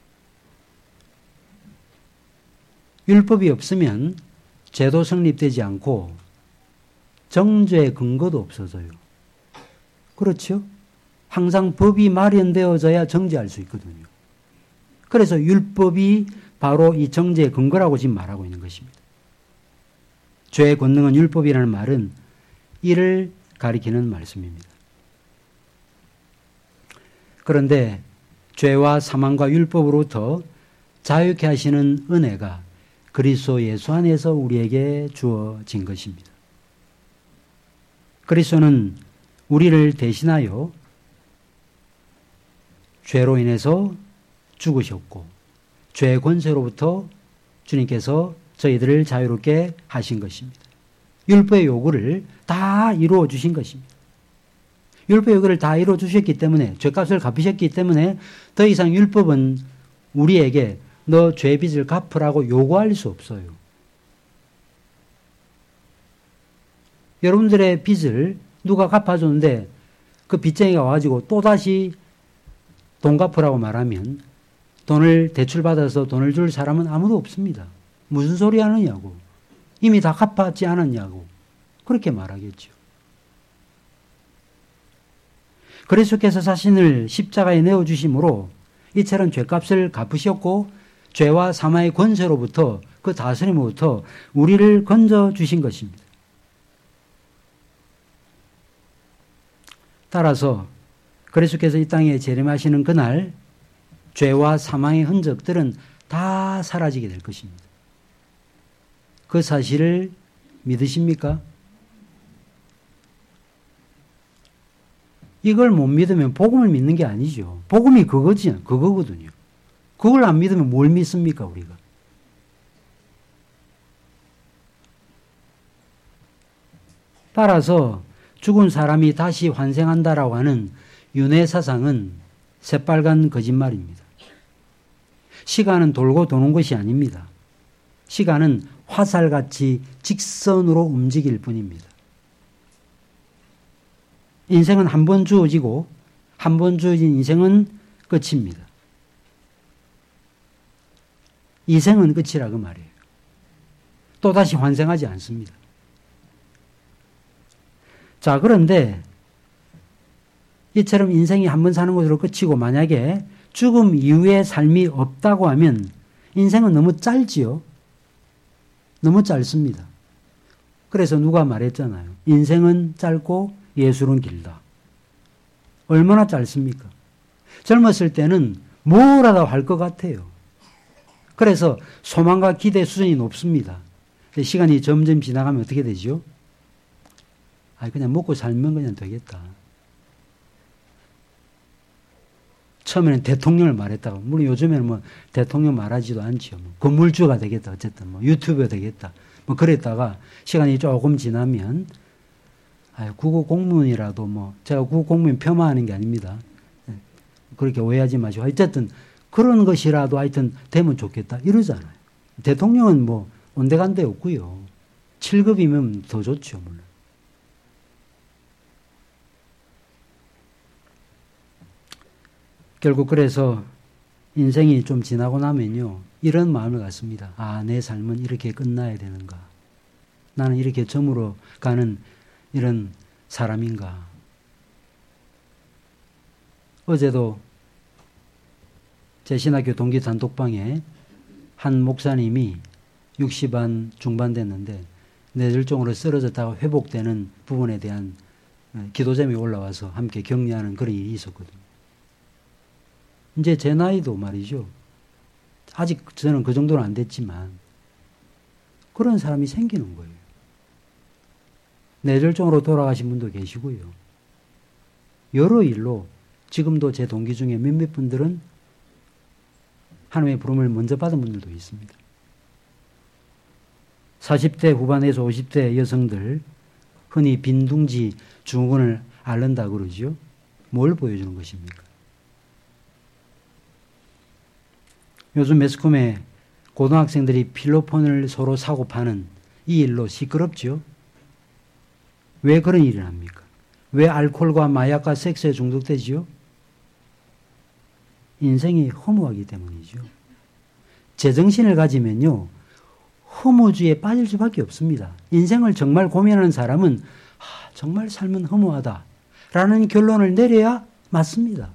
율법이 없으면 죄도 성립되지 않고 정죄의 근거도 없어져요. 그렇죠? 항상 법이 마련되어져야 정죄할 수 있거든요. 그래서 율법이 바로 이 정죄의 근거라고 지금 말하고 있는 것입니다. 죄의 권능은 율법이라는 말은 이를 가리키는 말씀입니다. 그런데 죄와 사망과 율법으로부터 자유케 하시는 은혜가 그리스도 예수 안에서 우리에게 주어진 것입니다. 그리스도는 우리를 대신하여 죄로 인해서 죽으셨고 죄의 권세로부터 주님께서 저희들을 자유롭게 하신 것입니다. 율법의 요구를 다 이루어 주신 것입니다. 율법의 요구를 다 이루어 주셨기 때문에 죄값을 갚으셨기 때문에 더 이상 율법은 우리에게 너 죄빚을 갚으라고 요구할 수 없어요. 여러분들의 빚을 누가 갚아줬는데 그 빚쟁이가 와가지고 또다시 돈 갚으라고 말하면 돈을 대출받아서 돈을 줄 사람은 아무도 없습니다. 무슨 소리 하느냐고. 이미 다 갚았지 않았냐고. 그렇게 말하겠죠. 그리스도께서 자신을 십자가에 내어주심으로 이처럼 죄값을 갚으셨고 죄와 사망의 권세로부터 그 다스림으로부터 우리를 건져주신 것입니다. 따라서 그리스도께서 이 땅에 재림하시는 그날 죄와 사망의 흔적들은 다 사라지게 될 것입니다. 그 사실을 믿으십니까? 이걸 못 믿으면 복음을 믿는 게 아니죠. 복음이 그거지, 그거거든요. 그걸 안 믿으면 뭘 믿습니까, 우리가? 따라서 죽은 사람이 다시 환생한다라고 하는 윤회 사상은 새빨간 거짓말입니다. 시간은 돌고 도는 것이 아닙니다. 시간은 화살같이 직선으로 움직일 뿐입니다. 인생은 한 번 주어지고 한 번 주어진 인생은 끝입니다. 이 생은 끝이라 그 말이에요. 또다시 환생하지 않습니다. 자, 그런데 이처럼 인생이 한 번 사는 것으로 끝이고 만약에 죽음 이후의 삶이 없다고 하면 인생은 너무 짧지요. 너무 짧습니다. 그래서 누가 말했잖아요. 인생은 짧고 예술은 길다. 얼마나 짧습니까? 젊었을 때는 뭐라도 할 것 같아요. 그래서 소망과 기대 수준이 높습니다. 시간이 점점 지나가면 어떻게 되죠? 아, 그냥 먹고 살면 그냥 되겠다. 처음에는 대통령을 말했다가, 물론 요즘에는 뭐 대통령 말하지도 않죠. 뭐 건물주가 되겠다. 어쨌든 뭐 유튜버가 되겠다. 뭐 그랬다가 시간이 조금 지나면, 아, 국어 공무원이라도 뭐, 제가 국어 공무원 폄하하는 게 아닙니다. 그렇게 오해하지 마시고. 어쨌든 그런 것이라도 하여튼 되면 좋겠다. 이러잖아요. 대통령은 뭐 온데간데 없고요. 칠 급이면 더 좋죠, 물론. 결국 그래서 인생이 좀 지나고 나면요. 이런 마음을 갖습니다. 아, 내 삶은 이렇게 끝나야 되는가. 나는 이렇게 점으로 가는 이런 사람인가. 어제도 제 신학교 동기 단톡방에 한 목사님이 육십 안 중반 됐는데 뇌졸중으로 쓰러졌다가 회복되는 부분에 대한 기도점이 올라와서 함께 격려하는 그런 일이 있었거든요. 이제 제 나이도 말이죠. 아직 저는 그 정도는 안 됐지만 그런 사람이 생기는 거예요. 뇌졸중으로 돌아가신 분도 계시고요. 여러 일로 지금도 제 동기 중에 몇몇 분들은 하나님의 부름을 먼저 받은 분들도 있습니다. 사십 대 후반에서 오십 대 여성들 흔히 빈둥지 증후군을 앓는다 그러죠. 뭘 보여주는 것입니까? 요즘 매스컴에 고등학생들이 필로폰을 서로 사고 파는 이 일로 시끄럽죠. 왜 그런 일을 합니까? 왜 알코올과 마약과 섹스에 중독되지요? 인생이 허무하기 때문이죠. 제정신을 가지면요. 허무주의에 빠질 수밖에 없습니다. 인생을 정말 고민하는 사람은 아, 정말 삶은 허무하다 라는 결론을 내려야 맞습니다.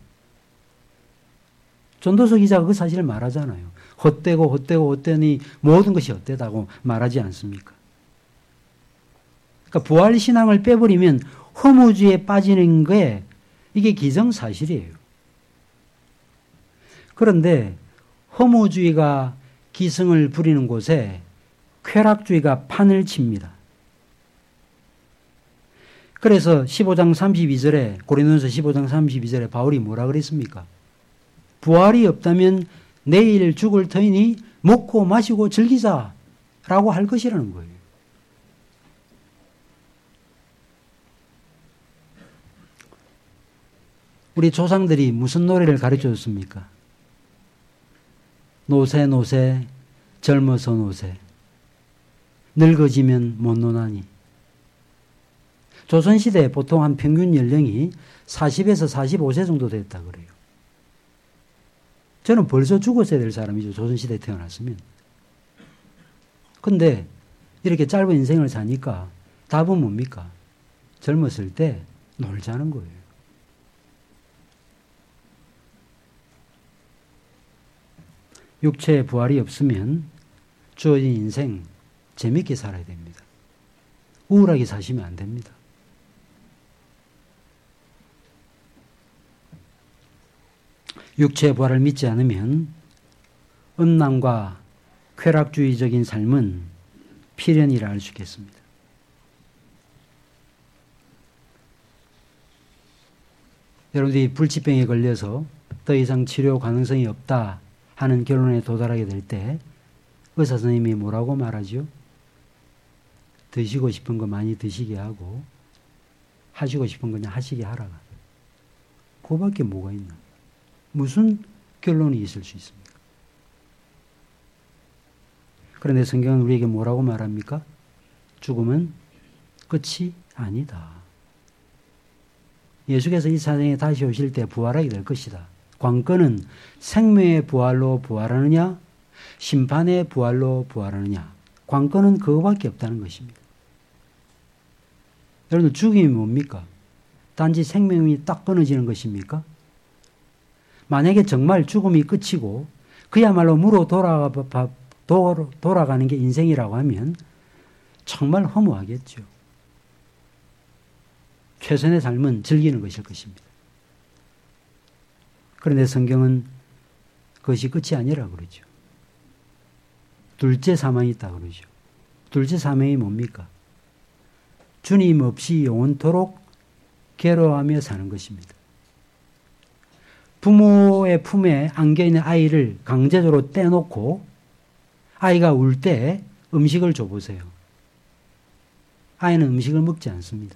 전도서 기자가 그 사실을 말하잖아요. 헛되고 헛되고 헛되니 모든 것이 헛되다고 말하지 않습니까? 그러니까 부활신앙을 빼버리면 허무주의에 빠지는 게 이게 기정사실이에요. 그런데 허무주의가 기승을 부리는 곳에 쾌락주의가 판을 칩니다. 그래서 십오 장 삼십이 절에 고린도전서 십오 장 삼십이 절에 바울이 뭐라 그랬습니까? 부활이 없다면 내일 죽을 터이니 먹고 마시고 즐기자 라고 할 것이라는 거예요. 우리 조상들이 무슨 노래를 가르쳐줬습니까? 노세 노세 젊어서 노세 늙어지면 못 노나니. 조선시대에 보통 한 평균 연령이 사십에서 사십오 세 정도 됐다 그래요. 저는 벌써 죽었어야 될 사람이죠. 조선시대에 태어났으면. 근데 이렇게 짧은 인생을 사니까 답은 뭡니까? 젊었을 때 놀자는 거예요. 육체의 부활이 없으면 주어진 인생 재밌게 살아야 됩니다. 우울하게 사시면 안 됩니다. 육체의 부활을 믿지 않으면 음란과 쾌락주의적인 삶은 필연이라 할 수 있겠습니다. 여러분들이 불치병에 걸려서 더 이상 치료 가능성이 없다 하는 결론에 도달하게 될 때 의사 선생님이 뭐라고 말하죠? 드시고 싶은 거 많이 드시게 하고 하시고 싶은 거 그냥 하시게 하라가. 그거밖에 뭐가 있나? 무슨 결론이 있을 수 있습니까? 그런데 성경은 우리에게 뭐라고 말합니까? 죽음은 끝이 아니다. 예수께서 이 세상에 다시 오실 때 부활하게 될 것이다. 관건은 생명의 부활로 부활하느냐, 심판의 부활로 부활하느냐. 관건은 그거밖에 없다는 것입니다. 여러분, 죽음이 뭡니까? 단지 생명이 딱 끊어지는 것입니까? 만약에 정말 죽음이 끝이고 그야말로 무로 돌아가, 돌아가는 게 인생이라고 하면 정말 허무하겠죠. 최선의 삶은 즐기는 것일 것입니다. 그런데 성경은 그것이 끝이 아니라 그러죠. 둘째 사망이 있다 그러죠. 둘째 사망이 뭡니까? 주님 없이 영원토록 괴로워하며 사는 것입니다. 부모의 품에 안겨있는 아이를 강제적으로 떼놓고 아이가 울 때 음식을 줘보세요. 아이는 음식을 먹지 않습니다.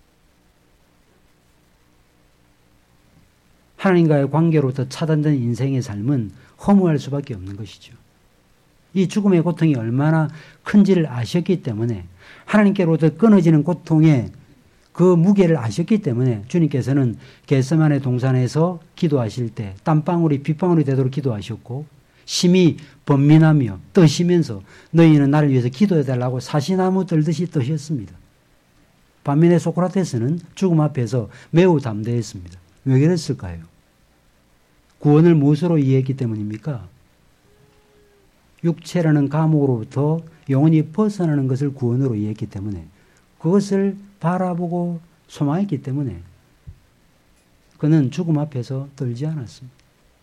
하나님과의 관계로부터 차단된 인생의 삶은 허무할 수밖에 없는 것이죠. 이 죽음의 고통이 얼마나 큰지를 아셨기 때문에 하나님께로부터 끊어지는 고통의 그 무게를 아셨기 때문에 주님께서는 겟세마네 동산에서 기도하실 때 땀방울이 빗방울이 되도록 기도하셨고 심히 번민하며 떠시면서 너희는 나를 위해서 기도해달라고 사시나무 떨듯이 떠셨습니다. 반면에 소크라테스는 죽음 앞에서 매우 담대했습니다. 왜 그랬을까요? 구원을 무엇으로 이해했기 때문입니까? 육체라는 감옥으로부터 영원히 벗어나는 것을 구원으로 이해했기 때문에 그것을 바라보고 소망했기 때문에 그는 죽음 앞에서 떨지 않았습니다.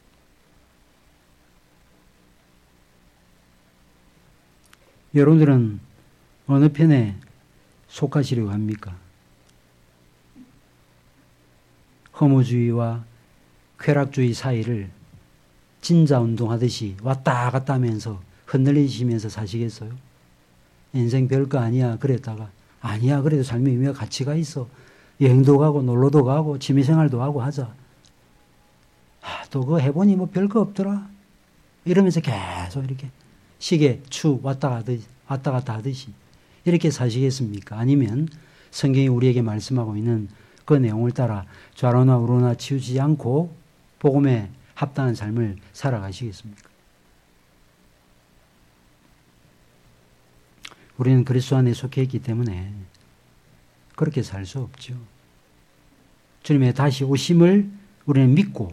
여러분들은 어느 편에 속하시려고 합니까? 허무주의와 쾌락주의 사이를 진자운동하듯이 왔다 갔다 하면서 흔들리시면서 사시겠어요? 인생 별거 아니야 그랬다가 아니야 그래도 삶의 의미와 가치가 있어. 여행도 가고 놀러도 가고 취미생활도 하고 하자. 아, 또 그거 해보니 뭐 별거 없더라. 이러면서 계속 이렇게 시계 추 왔다 가듯이 왔다 갔다 하듯이 이렇게 사시겠습니까? 아니면 성경이 우리에게 말씀하고 있는 그 내용을 따라 좌로나 우로나 치우치지 않고 복음에 합당한 삶을 살아가시겠습니까? 우리는 그리스도 안에 속해 있기 때문에 그렇게 살 수 없죠. 주님의 다시 오심을 우리는 믿고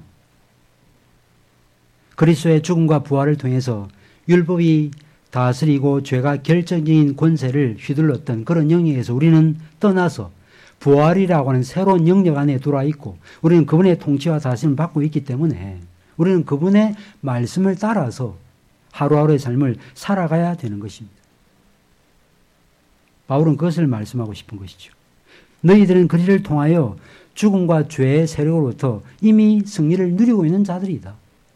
그리스도의 죽음과 부활을 통해서 율법이 다스리고 죄가 결정적인 권세를 휘둘렀던 그런 영역에서 우리는 떠나서 부활이라고 하는 새로운 영역 안에 들어와 있고 우리는 그분의 통치와 다스림을 받고 있기 때문에 우리는 그분의 말씀을 따라서 하루하루의 삶을 살아가야 되는 것입니다. 바울은 그것을 말씀하고 싶은 것이죠. 너희들은 그리를 통하여 죽음과 죄의 세력으로부터 이미 승리를 누리고 있는 자들이다.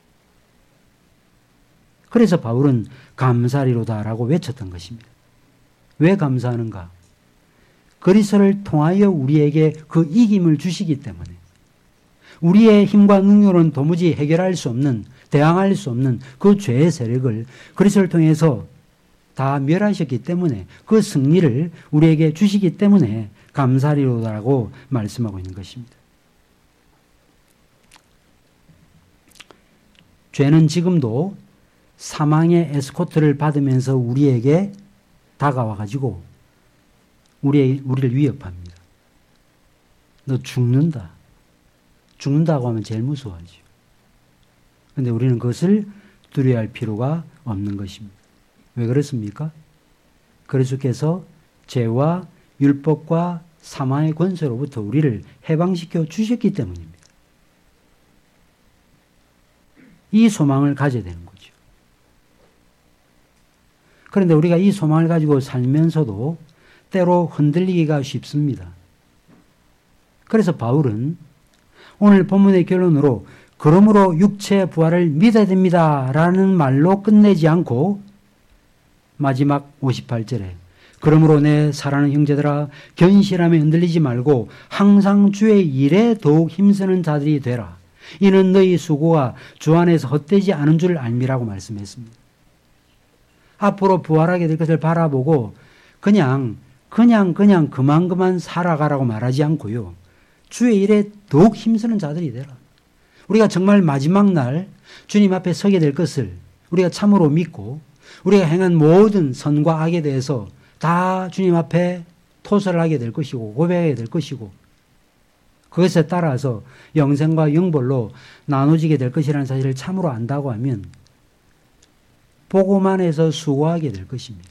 그래서 바울은 감사리로다라고 외쳤던 것입니다. 왜 감사하는가? 그리스도를 통하여 우리에게 그 이김을 주시기 때문에, 우리의 힘과 능력으로는 도무지 해결할 수 없는, 대항할 수 없는 그 죄의 세력을 그리스도를 통해서 다 멸하셨기 때문에, 그 승리를 우리에게 주시기 때문에 감사리로다라고 말씀하고 있는 것입니다. 죄는 지금도 사망의 에스코트를 받으면서 우리에게 다가와 가지고 우리, 우리를 위협합니다. 너 죽는다. 죽는다고 하면 제일 무서워하죠. 그런데 우리는 그것을 두려워할 필요가 없는 것입니다. 왜 그렇습니까? 그리스도께서 죄와 율법과 사망의 권세로부터 우리를 해방시켜 주셨기 때문입니다. 이 소망을 가져야 되는 거죠. 그런데 우리가 이 소망을 가지고 살면서도 때로 흔들리기가 쉽습니다. 그래서 바울은 오늘 본문의 결론으로 그러므로 육체의 부활을 믿어야 됩니다 라는 말로 끝내지 않고 마지막 오십팔 절에 그러므로 내 사랑하는 형제들아 견실함에 흔들리지 말고 항상 주의 일에 더욱 힘쓰는 자들이 되라. 이는 너희 수고가 주 안에서 헛되지 않은 줄 알미라고 말씀했습니다. 앞으로 부활하게 될 것을 바라보고 그냥 그냥 그냥 그만 그만 살아가라고 말하지 않고요. 주의 일에 더욱 힘쓰는 자들이 되라. 우리가 정말 마지막 날 주님 앞에 서게 될 것을 우리가 참으로 믿고 우리가 행한 모든 선과 악에 대해서 다 주님 앞에 토설을 하게 될 것이고 고백하게 될 것이고 그것에 따라서 영생과 영벌로 나눠지게 될 것이라는 사실을 참으로 안다고 하면 보고만 해서 수고하게 될 것입니다.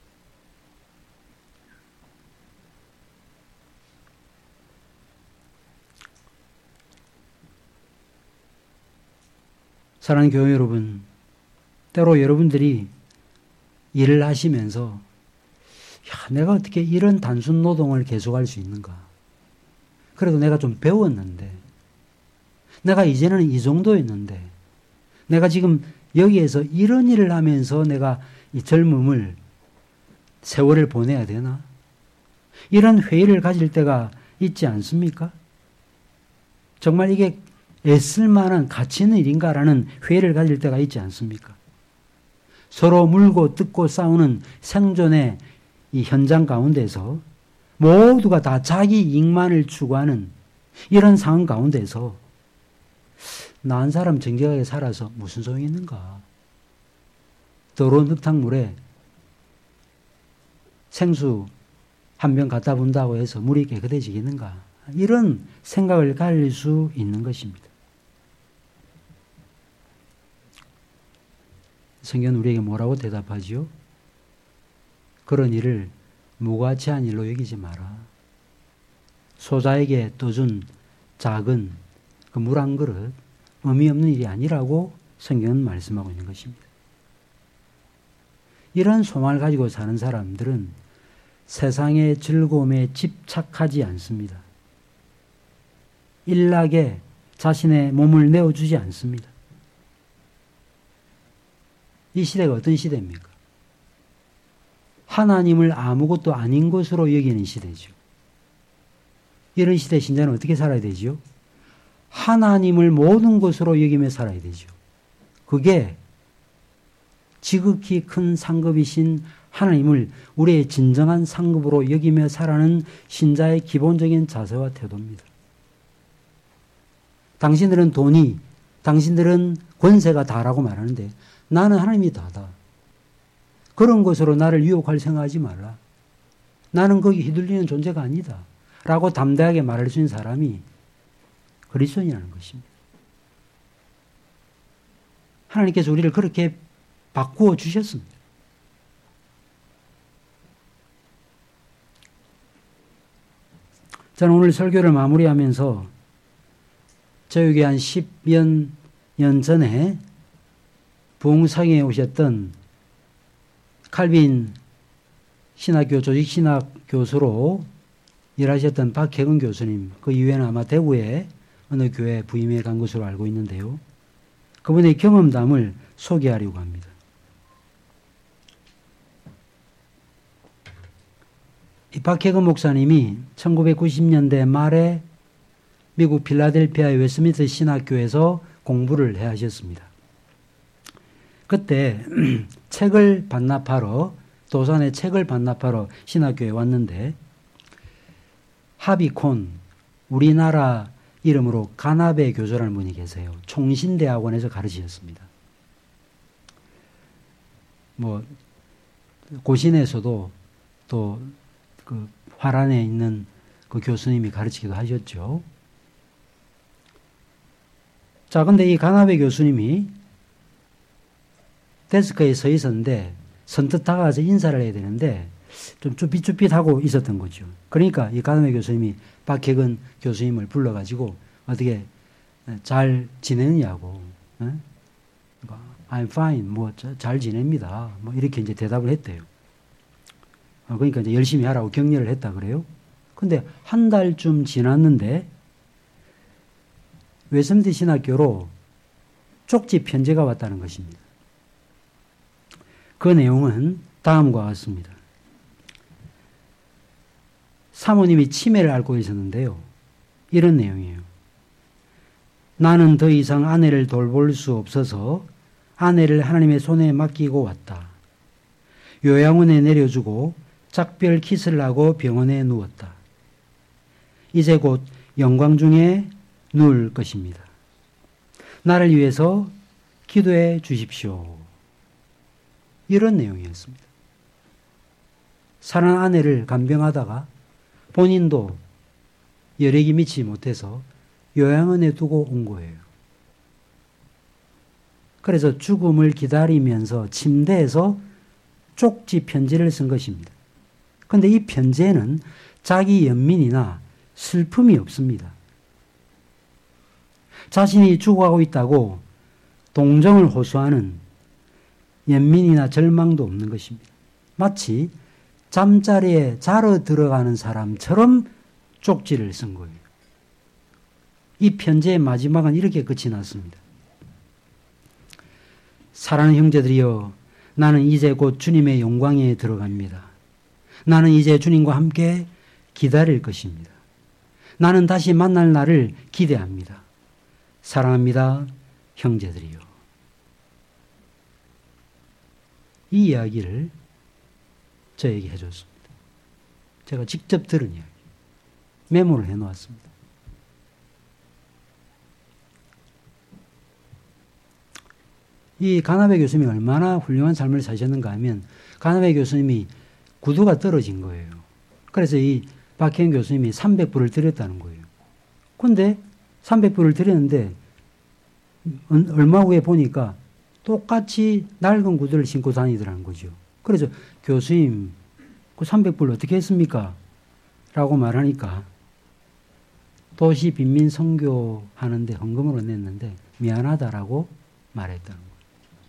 사랑하는 교회 여러분, 때로 여러분들이 일을 하시면서 야, 내가 어떻게 이런 단순 노동을 계속할 수 있는가? 그래도 내가 좀 배웠는데, 내가 이제는 이 정도였는데, 내가 지금 여기에서 이런 일을 하면서 내가 이 젊음을, 세월을 보내야 되나? 이런 회의를 가질 때가 있지 않습니까? 정말 이게 애쓸 만한 가치 있는 일인가라는 회의를 가질 때가 있지 않습니까? 서로 물고 뜯고 싸우는 생존의 이 현장 가운데서 모두가 다 자기 이익만을 추구하는 이런 상황 가운데서 나 한 사람 정직하게 살아서 무슨 소용이 있는가? 더러운 흙탕물에 생수 한 병 갖다 분다고 해서 물이 깨끗해지겠는가? 이런 생각을 가질 수 있는 것입니다. 성경은 우리에게 뭐라고 대답하지요? 그런 일을 무가치한 일로 여기지 마라. 소자에게 떠준 작은 그 물 한 그릇 의미 없는 일이 아니라고 성경은 말씀하고 있는 것입니다. 이런 소망을 가지고 사는 사람들은 세상의 즐거움에 집착하지 않습니다. 일락에 자신의 몸을 내어주지 않습니다. 이 시대가 어떤 시대입니까? 하나님을 아무것도 아닌 것으로 여기는 시대죠. 이런 시대 신자는 어떻게 살아야 되죠? 하나님을 모든 것으로 여기며 살아야 되죠. 그게 지극히 큰 상급이신 하나님을 우리의 진정한 상급으로 여기며 살아가는 신자의 기본적인 자세와 태도입니다. 당신들은 돈이, 당신들은 권세가 다라고 말하는데 나는 하나님이 다다. 그런 것으로 나를 유혹할 생각하지 말라. 나는 거기 휘둘리는 존재가 아니다. 라고 담대하게 말할 수 있는 사람이 그리스도인이라는 것입니다. 하나님께서 우리를 그렇게 바꾸어 주셨습니다. 저는 오늘 설교를 마무리하면서 저에게 한 십 년 년 전에 부흥상에 오셨던 칼빈 신학교 조직신학 교수로 일하셨던 박혜근 교수님, 그 이후에는 아마 대구의 어느 교회에 부임해 간 것으로 알고 있는데요. 그분의 경험담을 소개하려고 합니다. 이 박혜근 목사님이 천구백구십 년대 말에 미국 필라델피아의 웨스트민스터 신학교에서 공부를 해 하셨습니다. 그때 책을 반납하러, 도산에 책을 반납하러 신학교에 왔는데 하비콘, 우리나라 이름으로 가나베 교수라는 분이 계세요. 총신대학원에서 가르치셨습니다. 뭐 고신에서도 또 그 화란에 있는 그 교수님이 가르치기도 하셨죠. 자, 근데 이 가나베 교수님이 데스크에 서 있었는데 선뜻 다가가서 인사를 해야 되는데 좀 쭈삣쭈삣하고 있었던 거죠. 그러니까 이 가나베 교수님이 박혜근 교수님을 불러가지고 어떻게 잘 지내느냐고, 에? I'm fine, 뭐 잘 지냅니다, 뭐 이렇게 이제 대답을 했대요. 그러니까 이제 열심히 하라고 격려를 했다 그래요. 근데 한 달쯤 지났는데 웨스트민스터 신학교로 쪽지 편지가 왔다는 것입니다. 그 내용은 다음과 같습니다. 사모님이 치매를 앓고 있었는데요. 이런 내용이에요. 나는 더 이상 아내를 돌볼 수 없어서 아내를 하나님의 손에 맡기고 왔다. 요양원에 내려주고 작별 키스를 하고 병원에 누웠다. 이제 곧 영광 중에 누울 것입니다. 나를 위해서 기도해 주십시오. 이런 내용이었습니다. 사랑하는 아내를 간병하다가 본인도 여력이 미치지 못해서 요양원에 두고 온 거예요. 그래서 죽음을 기다리면서 침대에서 쪽지 편지를 쓴 것입니다. 그런데 이 편지에는 자기 연민이나 슬픔이 없습니다. 자신이 죽어가고 있다고 동정을 호소하는 연민이나 절망도 없는 것입니다. 마치 잠자리에 자러 들어가는 사람처럼 쪽지를 쓴 거예요. 이 편지의 마지막은 이렇게 끝이 났습니다. 사랑하는 형제들이여, 나는 이제 곧 주님의 영광에 들어갑니다. 나는 이제 주님과 함께 기다릴 것입니다. 나는 다시 만날 날을 기대합니다. 사랑합니다, 형제들이요. 이 이야기를 저에게 해줬습니다. 제가 직접 들은 이야기. 메모를 해놓았습니다. 이 가나베 교수님이 얼마나 훌륭한 삶을 사셨는가 하면 가나베 교수님이 구두가 떨어진 거예요. 그래서 이 박혜근 교수님이 삼백 불을 드렸다는 거예요. 근데 삼백 불을 드렸는데 얼마 후에 보니까 똑같이 낡은 구두를 신고 다니더라는 거죠. 그래서 교수님, 그 삼백 불 어떻게 했습니까? 라고 말하니까 도시 빈민 선교하는데 헌금으로 냈는데 미안하다라고 말했다는 거예요.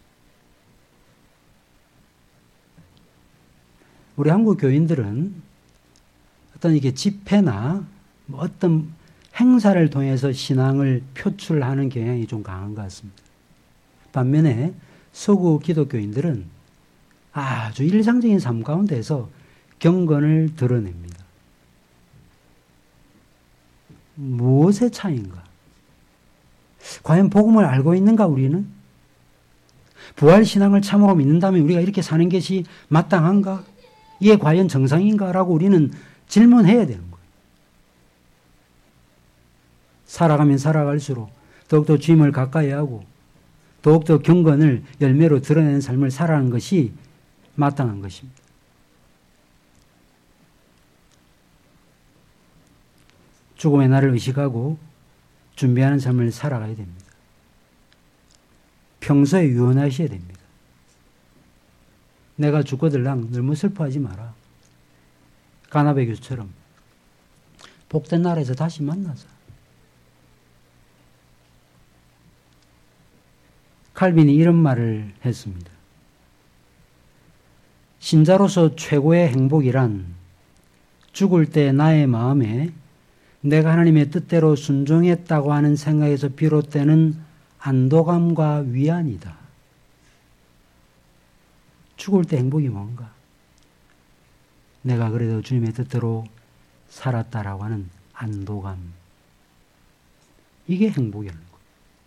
우리 한국 교인들은 어떤 이게 집회나 뭐 어떤 행사를 통해서 신앙을 표출하는 경향이 좀 강한 것 같습니다. 반면에 서구 기독교인들은 아주 일상적인 삶 가운데서 경건을 드러냅니다. 무엇의 차이인가? 과연 복음을 알고 있는가 우리는? 부활신앙을 참으로 믿는다면 우리가 이렇게 사는 것이 마땅한가? 이게 과연 정상인가? 라고 우리는 질문해야 되는 거예요. 살아가면 살아갈수록 더욱더 주님을 가까이 하고 더욱더 경건을 열매로 드러내는 삶을 살아가는 것이 마땅한 것입니다. 죽음의 날을 의식하고 준비하는 삶을 살아가야 됩니다. 평소에 유언하셔야 됩니다. 내가 죽거들랑 너무 슬퍼하지 마라. 가나베 교수처럼 복된 나라에서 다시 만나자. 칼빈이 이런 말을 했습니다. 신자로서 최고의 행복이란 죽을 때 나의 마음에 내가 하나님의 뜻대로 순종했다고 하는 생각에서 비롯되는 안도감과 위안이다. 죽을 때 행복이 뭔가? 내가 그래도 주님의 뜻대로 살았다라고 하는 안도감. 이게 행복이라는 거예요.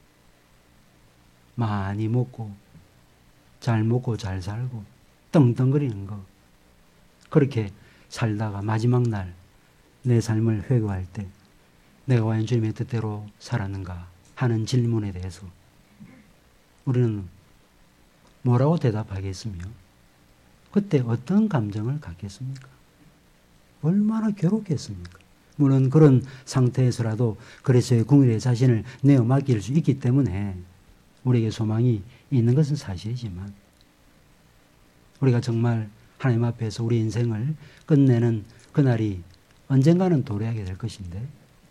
많이 먹고 잘 먹고 잘 살고 떵떵거리는 거. 그렇게 살다가 마지막 날 내 삶을 회고할 때 내가 과연 주님의 뜻대로 살았는가 하는 질문에 대해서 우리는 뭐라고 대답하겠으며 그때 어떤 감정을 갖겠습니까? 얼마나 괴롭겠습니까? 물론 그런 상태에서라도 그리스도의 궁일의 자신을 내어 맡길 수 있기 때문에 우리에게 소망이 있는 것은 사실이지만 우리가 정말 하나님 앞에서 우리 인생을 끝내는 그날이 언젠가는 도래하게 될 것인데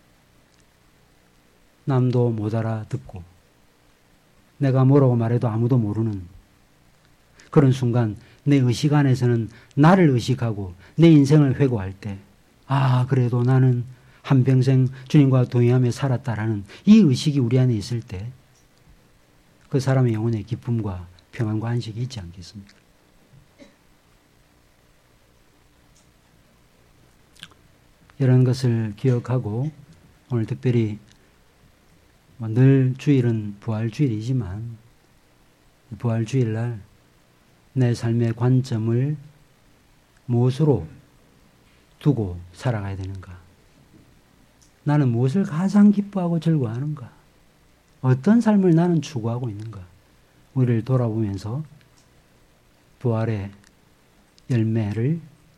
남도 못 알아듣고 내가 뭐라고 말해도 아무도 모르는 그런 순간 내 의식 안에서는 나를 의식하고 내 인생을 회고할 때 아 그래도 나는 한평생 주님과 동행하며 살았다라는 이 의식이 우리 안에 있을 때 그 사람의 영혼의 기쁨과 평안과 안식이 있지 않겠습니까? 이런 것을 기억하고 오늘 특별히 늘 주일은 부활주일이지만 부활주일날 내 삶의 관점을 무엇으로 두고 살아가야 되는가? 나는 무엇을 가장 기뻐하고 즐거워하는가? 어떤 삶을 나는 추구하고 있는가? 우리를 돌아보면서 부활의 열매를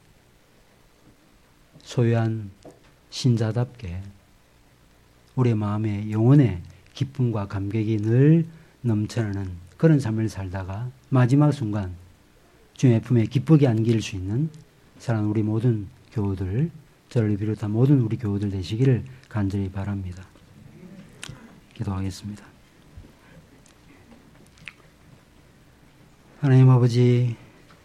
소유한 신자답게 우리의 마음에 영혼의 기쁨과 감격이 늘 넘쳐나는 그런 삶을 살다가 마지막 순간 주님의 품에 기쁘게 안길 수 있는 사랑하는 우리 모든 교우들, 저를 비롯한 모든 우리 교우들 되시기를 간절히 바랍니다. 기도하겠습니다. 하나님 아버지,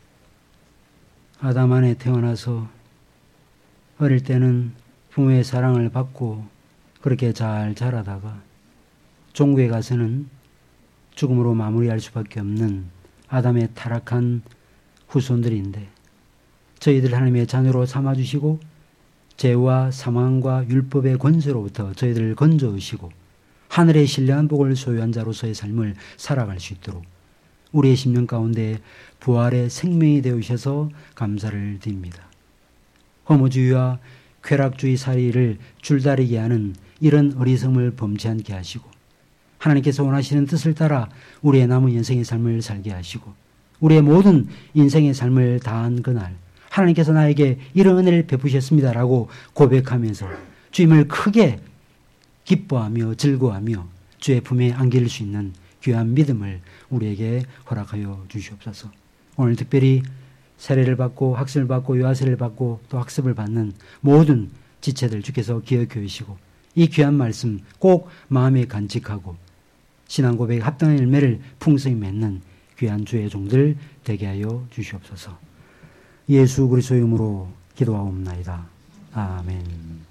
아담 안에 태어나서 어릴 때는 부모의 사랑을 받고 그렇게 잘 자라다가 종국에 가서는 죽음으로 마무리할 수밖에 없는 아담의 타락한 후손들인데 저희들 하나님의 자녀로 삼아주시고 죄와 사망과 율법의 권세로부터 저희들을 건져주시고 하늘의 신령한 복을 소유한 자로서의 삶을 살아갈 수 있도록 우리의 심령 가운데 부활의 생명이 되어주셔서 감사를 드립니다. 허무주의와 쾌락주의 사리를 줄다리게 하는 이런 어리석음을 범치 않게 하시고 하나님께서 원하시는 뜻을 따라 우리의 남은 인생의 삶을 살게 하시고 우리의 모든 인생의 삶을 다한 그날 하나님께서 나에게 이런 은혜를 베푸셨습니다라고 고백하면서 주님을 크게 기뻐하며 즐거워하며 주의 품에 안길 수 있는 귀한 믿음을 우리에게 허락하여 주시옵소서. 오늘 특별히 세례를 받고 학습을 받고 유아세를 받고 또 학습을 받는 모든 지체들 주께서 기억해 주시고 이 귀한 말씀 꼭 마음에 간직하고 신앙 고백에 합당한 열매를 풍성히 맺는 귀한 주의 종들 되게 하여 주시옵소서. 예수 그리스도의 이름으로 기도하옵나이다. 아멘.